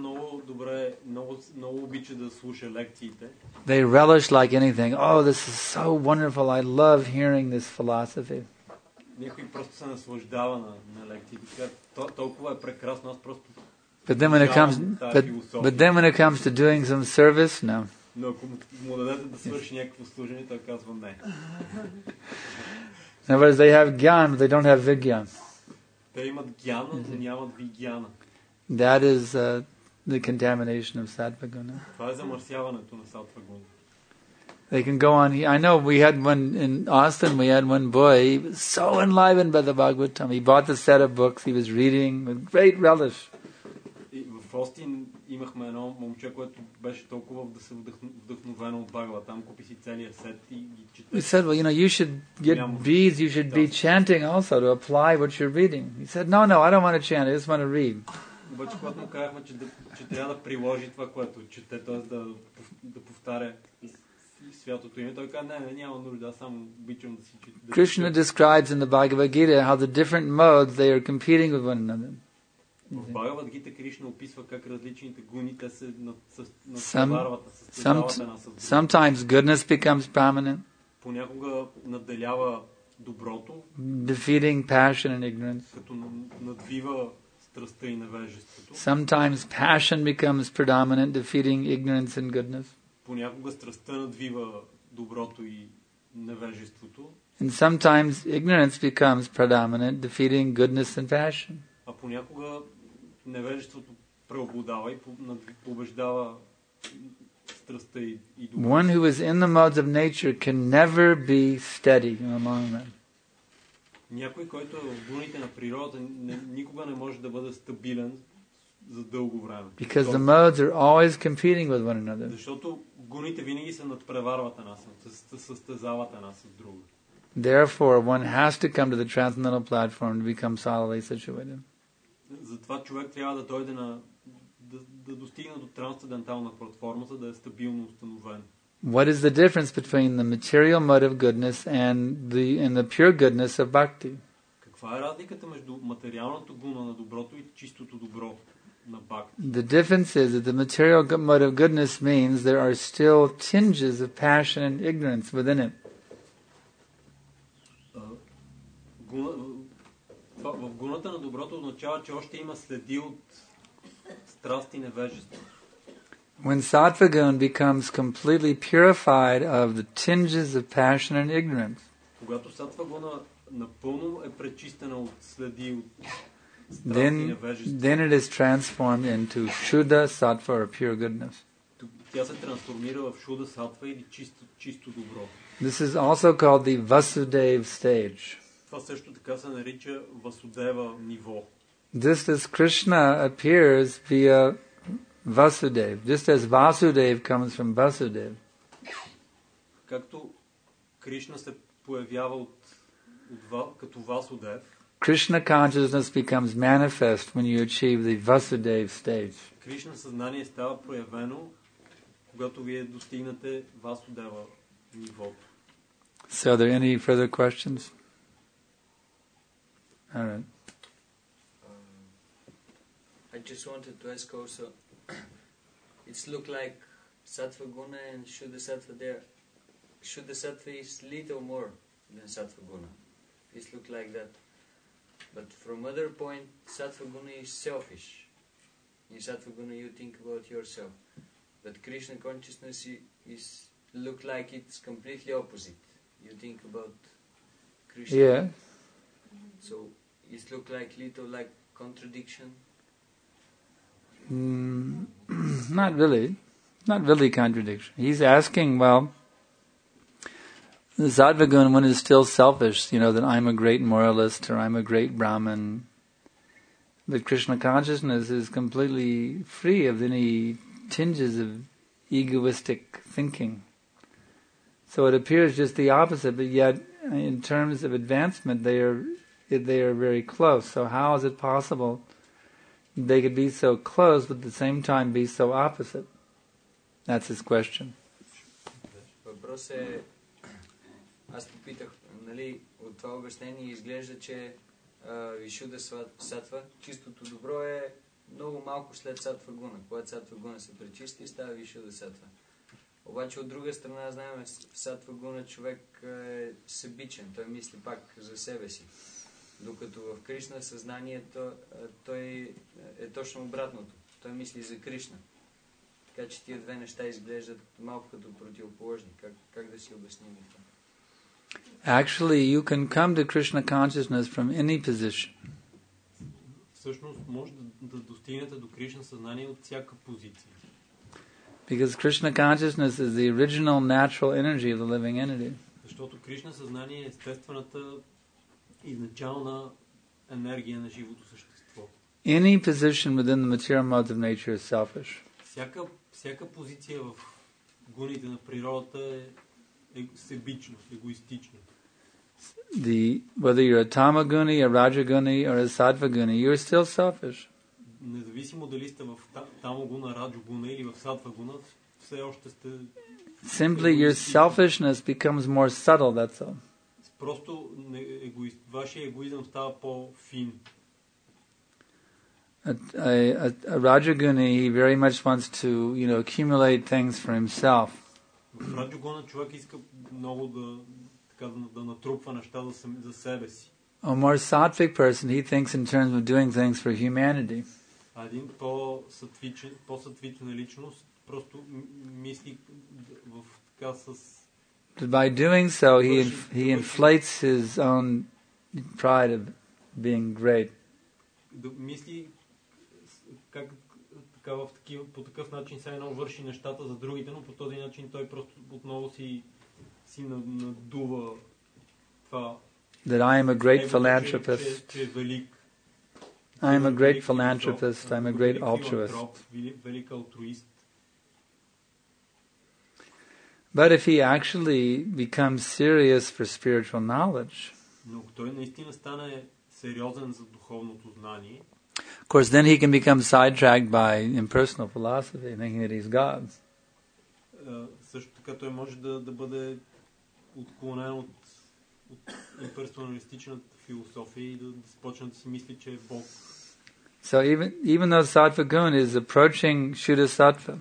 много обича да слуша лекциите. they relish like anything. Oh, this is so wonderful, I love hearing this philosophy. Някой просто се наслаждава на лекциите. Толкова е прекрасно, аз просто... But then when it comes to doing some service, no. Но ако му дадете да свърши някакво служение, той казва не. In other words, they have gyan, but they don't have vigyan. Те имат гяна, но нямат вигяна. That is the contamination of Sattva-guna. Това е замърсяването на сатвагуна. They can go on. I know we had one in Austin. We had one boy. He was so enlivened by the Bhagavatam. He bought the set of books. He was reading with great relish. И в Остин имахме едно момче, което беше толкова вдъхновено от Бхагаватам. Купи си целия сет и ги чете. We said, well, you should get beads. You should be chanting also to apply what you're reading. He said, no, I don't want to chant. I just want to read. Обаче, когато му казахме, че трябва да приложи това, което чете, т.е. да повтаря святото име, той каза, не, няма нужда, аз само обичам да си чета. Krishna describes in the Bhagavad Gita how the different modes, they are competing with one another. В Бхагавад Гита Кришна описва как различните гуни те се надпреварват, състезават една с друга. Sometimes goodness becomes prominent, понякога надделява доброто, defeating passion and ignorance. като надвива страстта и невежеството. Sometimes passion becomes predominant, defeating ignorance and goodness. Понякога страстта надвива доброто и невежеството. And sometimes ignorance becomes predominant, defeating goodness and passion. А понякога невежеството преобладава и побеждава страстта и доброто. One who is in the modes of nature can never be steady among them. Някой, който е в гуните на природата, никога не може да бъде стабилен за дълго време. Because the modes are always competing with one another. Защото гуните винаги се надпреварват една се състезават една с друга. Therefore, one has to come to the transcendental platform to become solidly situated. Затова човек трябва да дойде да достигне до трансцендентална платформа, за да е стабилно установен. What is the difference between the material mode of goodness and the pure goodness of bhakti? Каква е разликата между материалното гуна на доброто и чистото добро на бхакти? The difference is that the material mode of goodness means there are still tinges of passion and ignorance within it. В гуната на доброто означава, че още има следи от страст и невежество. When sattva guna becomes completely purified of the tinges of passion and ignorance, когато сатва гуна напълно е пречистена от следи, от страст и then невежество, it is transformed into Shuddha Sattva or pure goodness. тя се трансформира в шуда сатва или чисто добро. This is also called the Vasudeva stage. Това също така се нарича Васудева ниво. Just as Krishna appears via Vasudeva, just as Vasudeva comes from Vasudeva, Както Кришна се появява като Васудев, Krishna consciousness becomes manifest when you achieve the Vasudeva stage. Кришна съзнание става проявено, когато вие достигнете Васудева нивото. So are there any further questions? All right. I just wanted to ask also, it's look like Sattva Guna and Shuddha Sattva there. Shuddha Sattva is little more than Sattva Guna. It's look like that. But from other point, Sattva Guna is selfish. In Sattva Guna you think about yourself. But Krishna consciousness is look like it's completely opposite. You think about Krishna. Yeah. So it look like little like contradiction. Not really contradiction. He's asking, well, the Sattva Guna one is still selfish, that I'm a great moralist or I'm a great Brahmin. But Krishna consciousness is completely free of any tinges of egoistic thinking. So it appears just the opposite, but yet in terms of advancement they are very close. So how is it possible they could be so close but at the same time be so opposite? That's his question. Въпрос е, аз попитах, от това обяснение изглежда, че Вишуда Сатва, чистото добро е много малко след Сатва Гуна. Когато Сатва Гуна се пречисти, става Вишуда Сатва. Обаче от друга страна знаем, в Сатва Гуна човек е себичен, той мисли пак за себе си. Докато в Кришна съзнанието той е точно обратното. Той мисли за Кришна. Така че тия две неща изглеждат малко като противоположни. Как да си обясним това? Actually, you can come to Krishna consciousness from any position. Всъщност може да достигнете до Кришна съзнание от всяка позиция. Because Krishna consciousness is the original natural energy of the living entity. Защото Кришна съзнание е естествената изначална енергия на живото същество. Any position within the material modes of nature is selfish. Всяка позиция в гуните на природата е себична, егоистична. Whether you're a tamaguni, a rajaguni, or a sattvaguni, you're still selfish. Независимо дали сте в тамагуна, раджогуна или в сатвагуна, все още сте... Simply your selfishness becomes more subtle, that's all. Просто вашия егоизъм става по-фин. A rajaguni, he very much wants to, accumulate things for himself. В раджогуна човек иска много да натрупва неща за себе си. A more sattvic person, he thinks in terms of doing things for humanity. Един по-сатвична личност просто мисли в така с... By doing so, he inflates his own pride of being great. Мисли по такъв начин все едно върши нещата за другите, но по този начин той просто отново си надува това. That I am a great philanthropist. Че е велик. I am a great philanthropist. I'm a great altruist. Велик алтруист. But if he actually becomes serious for spiritual knowledge, но той наистина стане сериозен за духовното знание, of course, then he can become sidetracked by impersonal philosophy, thinking that he's God. Също така той може да бъде отклонен от имперсоналистичната философия и да започне да си мисли, че е Бог. So even though Sattva Guna is approaching Shuddha Sattva,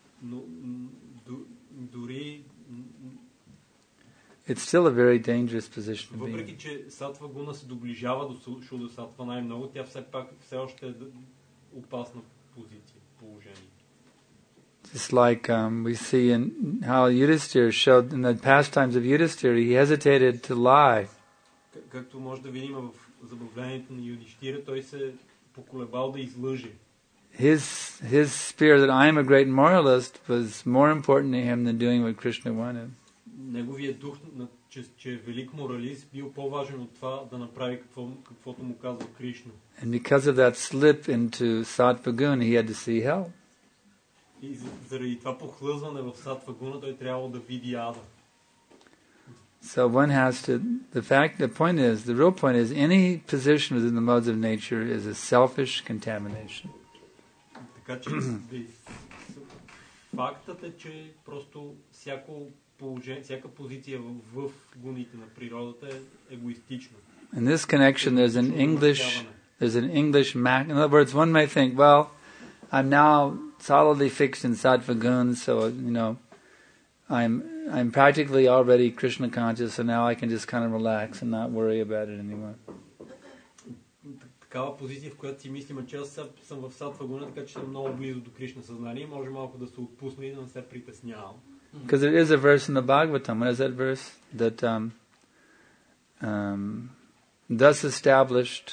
it's still a very dangerous position to be in. Въпреки че Сатва Гуна се доближава до Шуда Сатва най-много, тя все още е опасна позиция, положение. Just like we see in how Yudhisthira showed in the pastimes of Yudhisthira, he hesitated to lie. Както може да видим в забавлението на Юдиштира, той се поколебал да излъже. His spirit that I am a great moralist was more important to him than doing what Krishna wanted. Неговият дух, че е велик моралист, бил по-важен от това да направи каквото му казва Кришна. And because of that slip into Sattva Guna, he had to see hell. И заради това похлъзване в Сатва Гуна, той трябвало да види ада. So one has to, the real point is, any position within the modes of nature is a selfish contamination. Така че фактът е, че просто всяка позиция в гуните на природата е егоистична. In this connection, there's an English in other words, one may think, well, I'm now solidly fixed in Sattva Guna, so I'm practically already Krishna conscious, so now I can just kind of relax and not worry about it anymore. Такава позиция, в която си мислим, че аз съм в Сатва Гуна, така че съм много близо до Кришна съзнание, може малко да се отпусна и да не се притеснявам. Because there is a verse in the Bhagavatam. What is that verse? That thus established,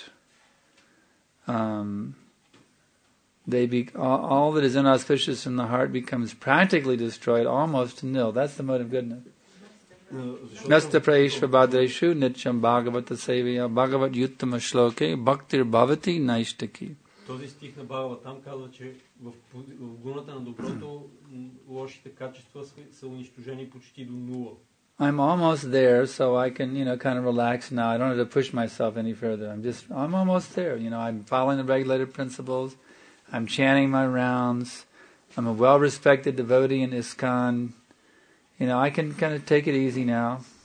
all that is inauspicious in the heart becomes practically destroyed, almost to nil. That's the mode of goodness. Nasta praishva bhadreshu nityam bhagavata sevaya bhagavat yuttama shloke bhaktir bhavati naishtaki. Този стих на Бхагаватам казва, че в гуната на доброто лошите качества са унищожени почти до нула. I'm almost there, so I can, kind of relax now. I don't have to push myself any further. I'm almost there. I'm following the regulated principles. I'm chanting my rounds. I'm a well-respected devotee in ISKCON. I can kind of take it easy now.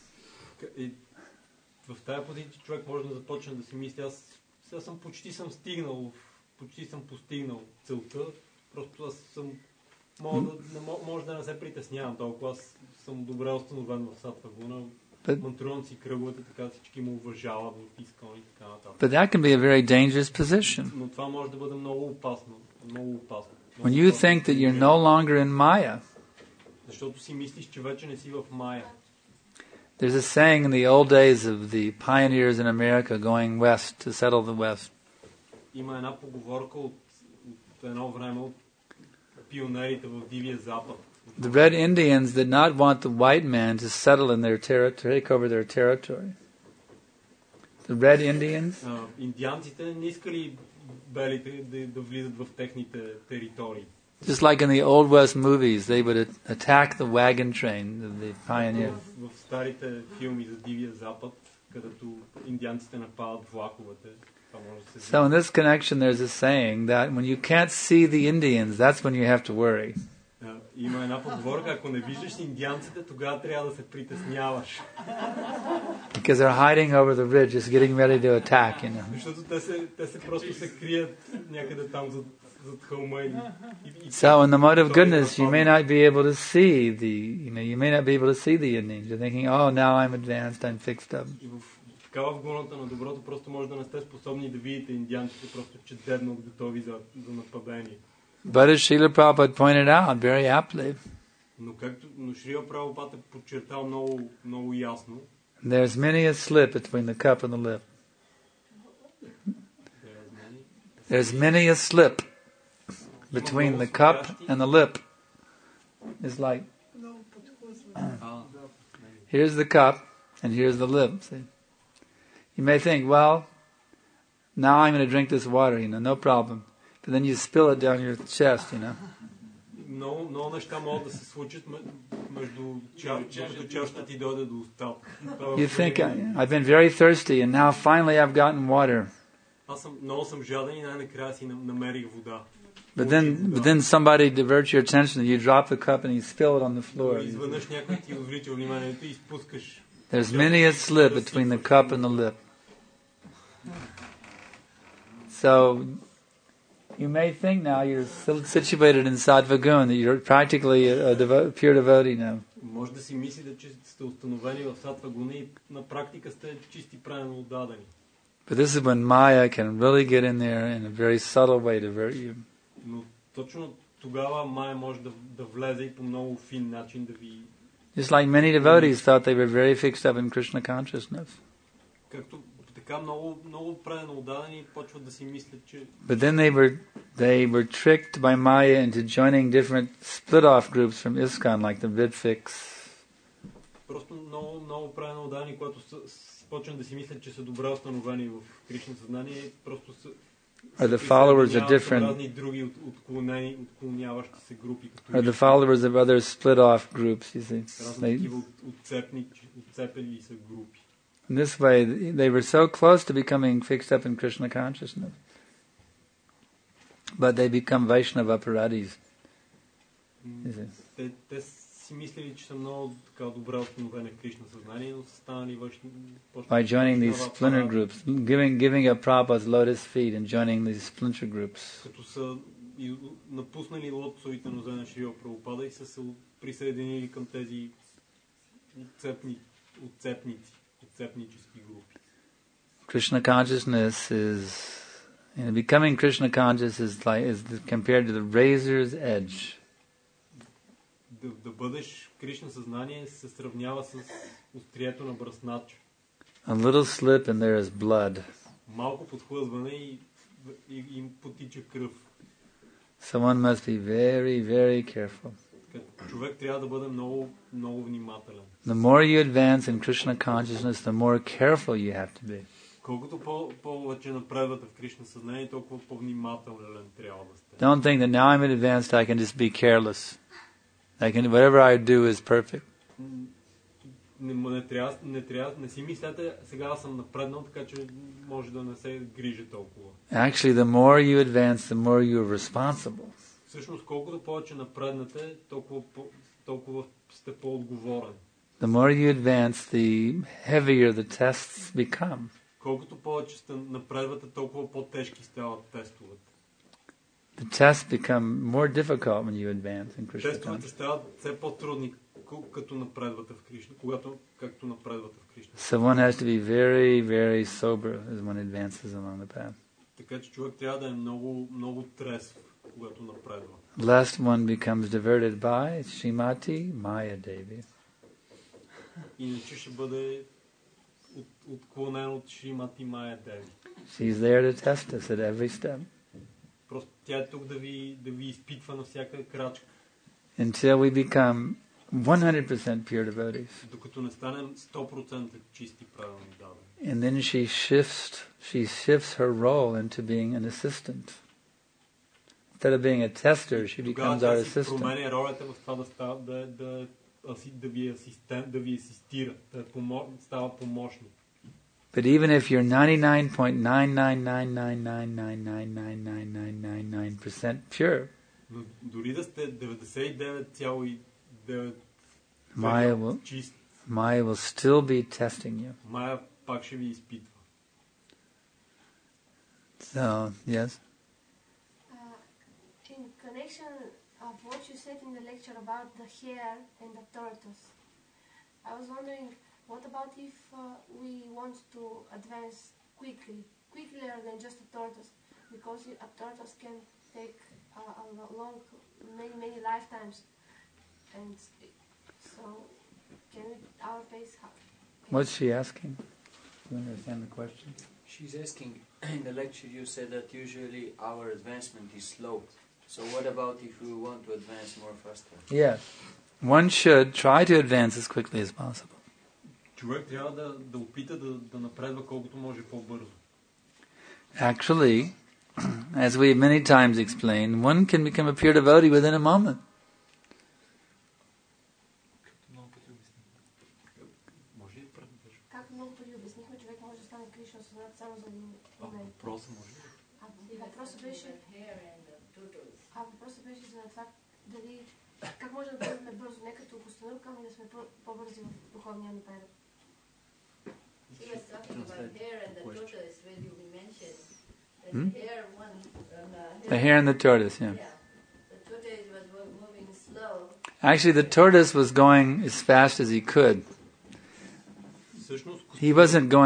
В тази позиция човек може да започне да си мисли, аз почти съм постигнал целта, просто аз съм може да не се притеснявам толкова, аз съм добре установен в Сатва Гуна, мантрувам си кръговете, така всички му уважават в ISKCON и така нататък. But that can be a very dangerous position. Но това може да бъде много опасно. When you think that you're no longer in Maya. Защото си мислиш, че вече не си в Майя. There's a saying in the old days of the pioneers in America going west to settle the West. Има една поговорка от едно време от пионерите в Дивия Запад. The Red Indians did not want the white man to settle in their territory, take over their territory. The Red Indians. Индианците не искали белите да влизат в техните територии. Just like in the Old West movies, they would attack the wagon train of the pioneers. В старите филми за Дивия Запад, където индианците нападат влаковете. So in this connection, there's a saying that when you can't see the Indians, that's when you have to worry. Има една поговорка, ако не виждаш индианците, тогава трябва да се притесняваш. Because they're hiding over the ridge, just getting ready to attack, Защото те се просто се крият някъде там зад хълма. So in the mode of goodness, you may not be able to see the Indians. You're thinking, oh, now I'm advanced, I'm fixed up. Така в гуната на доброто просто може да не сте способни да видите индианците просто че дедно готови за нападение. But as Srila Prabhupada pointed out very aptly, но Шрила Прабхупад е подчертал много ясно, there's many a slip between the cup and the lip. There's many a slip between the cup and the lip. It's like here's the cup and here's the lip. See? You may think, well, now I'm going to drink this water, no problem. But then you spill it down your chest, Много неща могат да се случат между чашата ти дойде до устата. You think, I've been very thirsty and now finally I've gotten water. Аз много съм жаден и най-накрая си намерих вода. But then somebody diverts your attention and you drop the cup and you spill it on the floor. Изведнъж някой ти отвлича вниманието и изпускаш. There's many a slip between the cup and the lip. So you may think now you're situated in Sattva Guna, that you're practically a pure devotee now. Може да си мислите, че сте установени в Сатва Гуна и на практика сте чисти правилно отдадени. But this is when Maya can really get in there in a very subtle way to divert you. Но точно тогава Майя може да влезе и по много фин начин да ви... Just like many devotees thought they were very fixed up in Krishna consciousness. Както така много предано отдадени почват да си мислят, че... But then they were tricked by Maya into joining different split-off groups from ISKCON, like the Vidfix. Просто много предано отдадени, когато почват да си мислят, че са добре установени в Кришна съзнание, просто са... Or the followers of different... разни други отклоняващи се групи. Or the followers of other split-off groups, you see. Разни такива отцепели са групи. In this way, they were so close to becoming fixed up in Krishna consciousness. But they become Vaishnava aparadis. Те си мислили, че са много така добре установени в Кришна съзнание, но са станали by joining these splinter groups, giving up Prabhupada's lotus feet and joining these splinter groups. Като са напуснали лотосовите нозе на Шрила Прабхупада и са се присъединили към тези отцепнически групи. Krishna consciousness is, becoming Krishna conscious is compared to the razor's edge. Да бъдеш Кришна съзнание се сравнява с острието на бръснач. A little slip and there is blood. Малко подхлъзване и им потича кръв. So one must be very, very careful. Човек трябва да бъде много, много внимателен. The more you advance in Krishna consciousness, the more careful you have to be. Колкото повече напредвате в Кришна съзнание, толкова по-внимателен трябва да сте. Don't think that now I'm advanced, I can just be careless. Whatever I do is perfect. Не си мислете, сега съм напреднал, така че може да не се грижа толкова. Actually, the more you advance, the more you are responsible. Всъщност, колкото повече напреднете, толкова сте по-отговорен. The more you advance, the heavier the tests become. Колкото повече сте напредвате, толкова по-тежки стават тестовете. The tests become more difficult when you advance in Krishna. Тестовете стават все по-трудни, като напредвате в Кришна, както напредвате в Кришна. So one has to be very, very sober as one advances along the path. Така че човек трябва да е много, много трезв, когато напредва. Lest one becomes diverted by Srimati Maya Devi. Иначе ще бъде отклонен от Шримати Майя Деви. She's there to test us at every step. Просто тя е тук да ви изпитва на всяка крачка. Until we become 100% pure devotees. Докато не станем 100% чисти правилни дадени. And then she shifts her role into being an assistant. Instead of being a tester, she becomes our assistant. Променя ролята в това да става да ви асистент, да ви асистира, да става помощник. But even if you're 99.999999999% pure, но дори да сте 99,9 чист, Maya will still be testing you. Майя пак ще ви изпитва. So, yes? In connection of what you said in the lecture about the hare and the tortoise, I was wondering, what about if we want to advance quicker than just a tortoise? Because a tortoise can take a long, many lifetimes, and so can we, our pace? What's she asking? Do you understand the question? She's asking, in the lecture you said that usually our advancement is slow. So what about if we want to advance more faster? Yes. One should try to advance as quickly as possible. Човек трябва да опита да напредва колкото може по-бързо. Actually, as we many times explained, one can become a pure devotee within a moment. Както много пъти обяснихме, човек може да стане Кришна съзнат само за един момент. Въпросът беше за това дали как може да бъдем бързо, не като гостенуркам и да сме по-бързи в духовния напредък. She was talking about hare and the tortoise when you mentioned the hare and the tortoise, yeah. The tortoise was moving slow. Actually, the tortoise was going as fast as he could.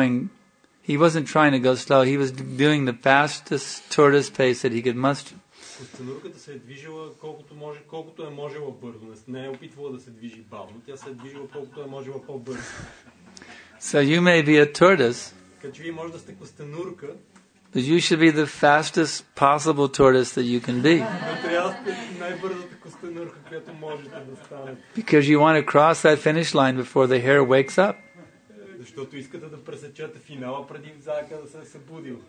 He wasn't trying to go slow. He was doing the fastest tortoise pace that he could muster. Костенурката се е движила колкото е можела бързо. Не е опитвала да се движи бавно. Тя се е движила колкото е можела по-бързо. So you may be a tortoise, Така че вие може да сте костенурка, but you should be the fastest possible tortoise that you can be. но трябва да сте най-бързата костенурка, която можете да станете. Because you want to cross that finish line before the hare wakes up. Защото искате да пресечете финала преди заека да се е събудил.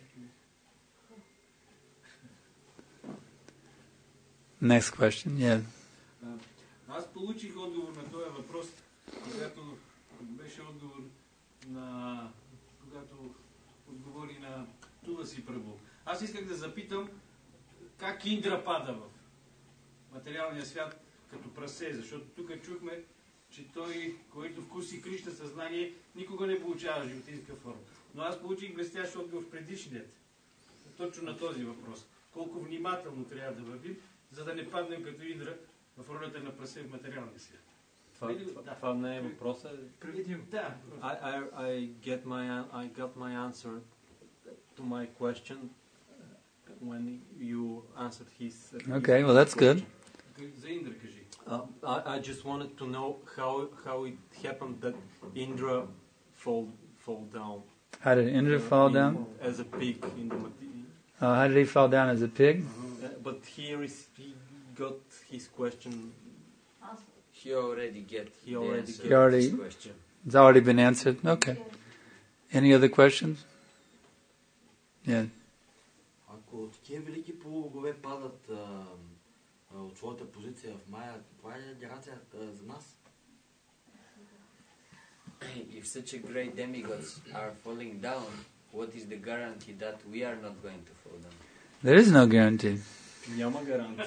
Next question, yeah. Аз получих отговор на този въпрос, когато беше отговор на... когато отговори на Туласи Прабу. Аз исках да запитам как Индра пада в материалния свят като прасе, защото тук чухме, че той, който вкуси Кришна съзнание, никога не получава животинска форма. Но аз получих блестящ отговор в предишният. Точно на този въпрос. Колко внимателно трябва да вървим, за да не паднем като Индра в ролята на прасе в материалния свят. Това не е въпросът. Да. I got my answer to my question when you answered his... Okay, well that's good. За Индра кажи. I just wanted to know how it happened that Indra fall down. How did Indra fall down? As a pig in the How did he fall down as a pig? But he got his question. He already get Already- this question. It's already been answered? Okay. Any other questions? Yeah. Ако такива велики полугове падат от своята позиция в Майя, това е гаранция за нас? If such a great demigods are falling down, what is the guarantee that we are not going to fall down? There is no guarantee. Няма гаранция.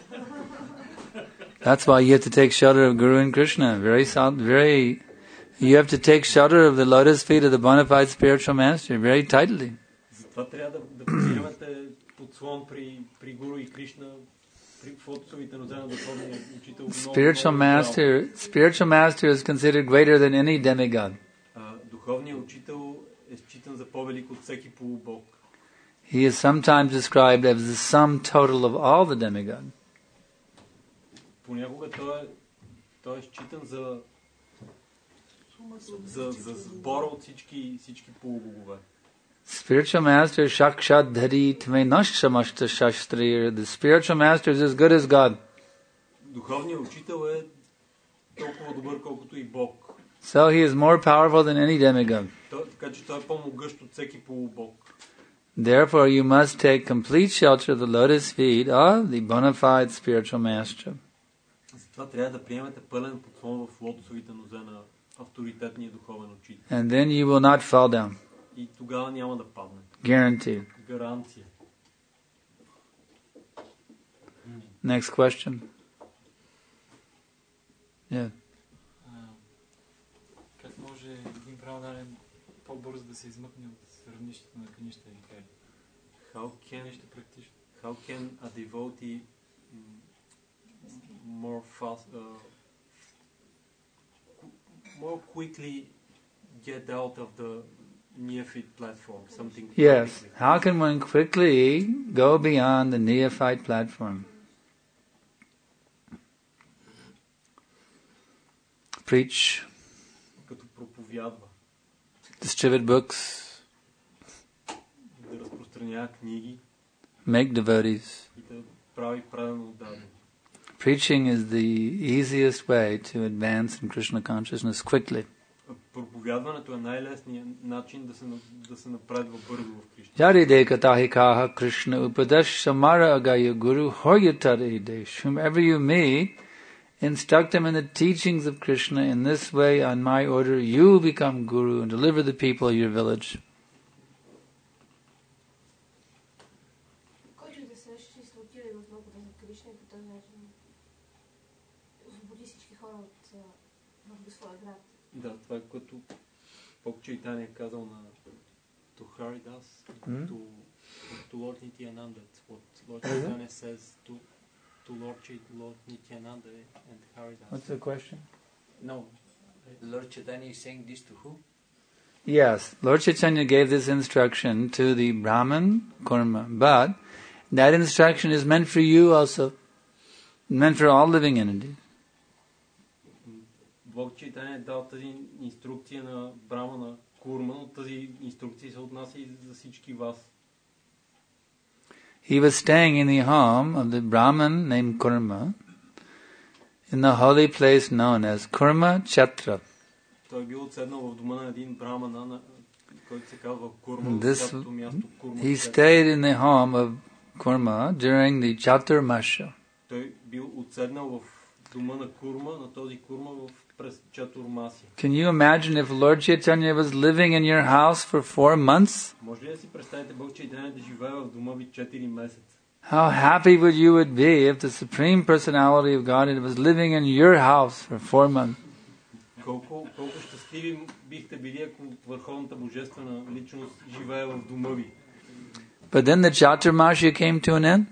That's why you have to take shelter of Guru and Krishna. You have to take shelter of the lotus feet of the bona fide spiritual master very tightly. Затова трябва да приемате подслон при Гуру и Кришна, при фотосовите нозе на духовния учител. Spiritual master is considered greater than any demigod. Духовният учител е считан за по-велик от всеки полубог. He is sometimes described as the sum total of all the demigods. Понякога той е считан за сбора от всички полубогове. Spiritual master Shakshat Dhari Tme Nashamashta Shastrir. The spiritual master is as good as God. Духовният учител е толкова добър, колкото и Бог. So he is more powerful than any demigod. Така че той е по-могъщ от всеки полубог. Therefore you must take complete shelter of the lotus feet of the bona fide spiritual master. Затова трябва да приемете пълен подслон в лотосовите нозе на авторитетния духовен учител. And then you will not fall down. И тогава няма да падне. Guaranteed. Гаранция. Next question. Yeah. Как може един праводарен по-бързо да се измъкне от равнището на Каништа и Хикари? Нещо практично. How can a devotee more quickly get out of the neophyte platform? Something. Yes. How can one quickly go beyond the neophyte platform? Preach. Като проповядва. Distribute books. Да разпространява книги. Make devotees. И да прави правилно отдадено. Preaching is the easiest way to advance in Krishna consciousness quickly. Проповядването е най-лесният начин да се напредва бързо в Кришна. Jaride katahikaha Krishna upadash samara agaya guru hoyataridesh. Whomever you meet, instruct them in the teachings of Krishna. In this way, on my order, you will become guru and deliver the people of your village. Който да се чисто отиде в науката за Кришна и по този начин освободи всички хора в своя град. Да, това е което Бог Чайтания е казал на Харидас, to Lord Nityananda. What Lord Chaitanya says to Lord Nityananda and Haridas. What's the question? No. Lord Chaitanya is saying this to who? Yes, Lord Chaitanya gave this instruction to the Brahman Kurma, but That instruction is meant for you also. Meant for all living entities. Бог Чайтания е дал тази инструкция на Брамана Курма, но тази инструкция се отнася и за всички вас. He was staying in the home of the Brahman named Kurma in the holy place known as Kurma Chatra. Той бил отседнал в дома на един брамана, който се казва Курма, в святото място Курма. He stayed in the home of Kurma during the Chaturmasya. Той бил отседнал в дома на Курма, на този Курма през Чатурмасия. Can you imagine if Lord Chaitanya was living in your house for 4 months? Може ли да си представите Бог Чайтания да живее в дома ви 4 месеца? How happy would you would be if the Supreme Personality of Godhead was living in your house for 4 months? Колко щастливи бихте били, ако Върховната Божествена личност живее в дома ви. But then the Chaturmasya came to an end.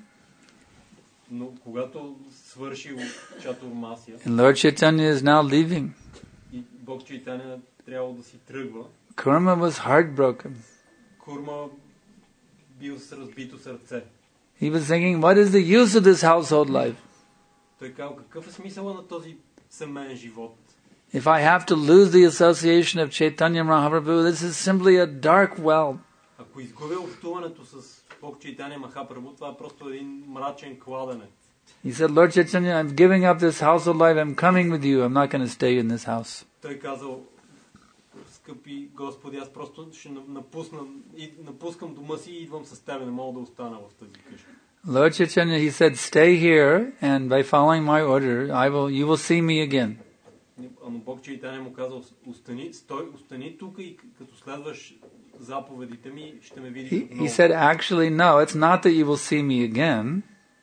Но когато свършил Чатурмасия, And Lord Chaitanya is now leaving. И Бог Чайтания трябвало да си тръгва. Kurma was heartbroken. Курма бил с разбито сърце. He was thinking, what is the use of this household life? Той казал, какъв е смисъла на този семейен живот? If I have to lose the association of Chaitanya Mahaprabhu, this is simply a dark well. Ако изгубя общуването с Бог Чайтания Махапрабху, това е просто един мрачен кладенец. He said, Lord Chaitanya, I'm giving up this household life. I'm coming with you. I'm not going to stay in this house. Той казал, скъпи Господи, аз просто ще напускам дома си и идвам с тебе. Не мога да остана в тази къща. Lord Chaitanya, he said, stay here, and by following my order, you will see me again. Но Бог Чайтания му казал, остани тук и като следваш заповедите ми, ще ме видиш отново. He said, actually, no, it's not that you will see me again.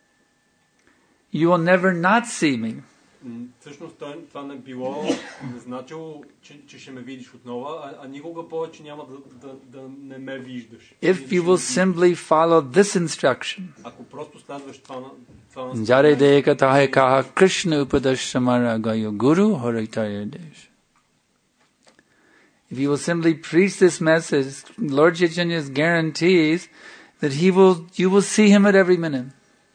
You will never not see me. Всъщност това не било, не значило, че ще ме видиш отново, а никога повече няма да не ме виждаш. If you will simply follow this instruction. Ако просто следваш това Jare deka tahe kaha Krishna upadashamara gayo guru haritaya desh. If you will simply preach this message, Lord Chaitanya guarantees that you will see him at every minute.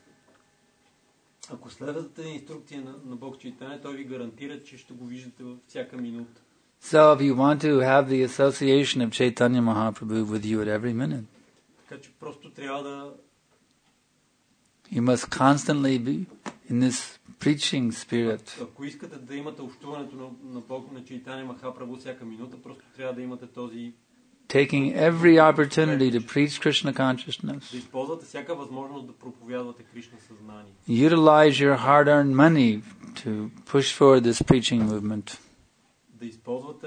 Ако следвате инструкция на Бог Чайтания, той ви гарантира, че ще го виждате във всяка минута. So if you want to have the association of Chaitanya Mahaprabhu with you at every minute, така че просто трябва да you must constantly be in this preaching spirit. Ако искате да имате общуването на Бог на Чайтания Махапрабху всяка минута, просто трябва да имате този taking every opportunity to preach Krishna consciousness. Да използвате всяка възможност да проповядвате Кришна съзнание. Utilize your hard-earned money to push forward this preaching movement. Да използвате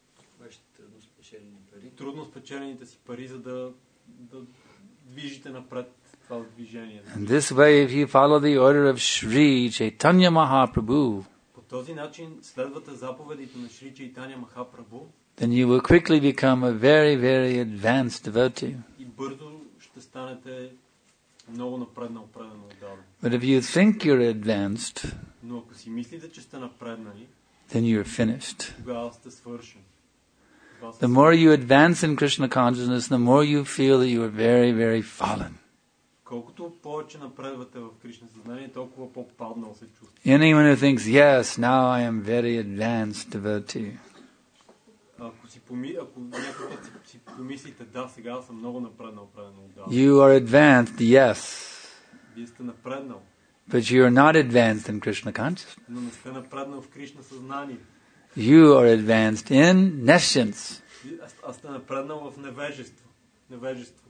трудно спечелените си пари, за да движите напред това движение. And this way, if you follow the order of Sri Chaitanya Mahaprabhu, по този начин следвате заповедите на Шри Чайтания Махапрабху, then you will quickly become a very, very advanced devotee. И бързо ще станете много напреднал, предано отдаден. But if you think you're advanced, но ако си мислите, че сте напреднали, then you're finished. тогава сте свършени. The more you advance in Krishna consciousness, the more you feel that you are very, very fallen. Колкото повече напредвате в Кришна съзнание, толкова по-паднал се чувствате. Anyone who thinks, yes, now I am very advanced devotee. Ако някой път си помислите, да, сега съм много напреднал, предано отдавна. You are advanced, yes. Вие сте напреднал. But you are not advanced in Krishna consciousness. Но не сте напреднал в Кришна съзнание. You are advanced in nescience. Аз сте напреднал в невежеството.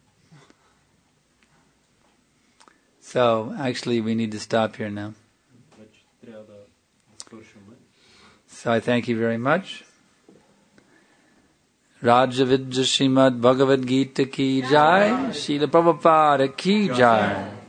So, actually, we need to stop here now. Вече трябва да свършваме. So, I thank you very much. Rajavidya Srimad Bhagavad Gita ki jai, Srila Prabhupada ki jai.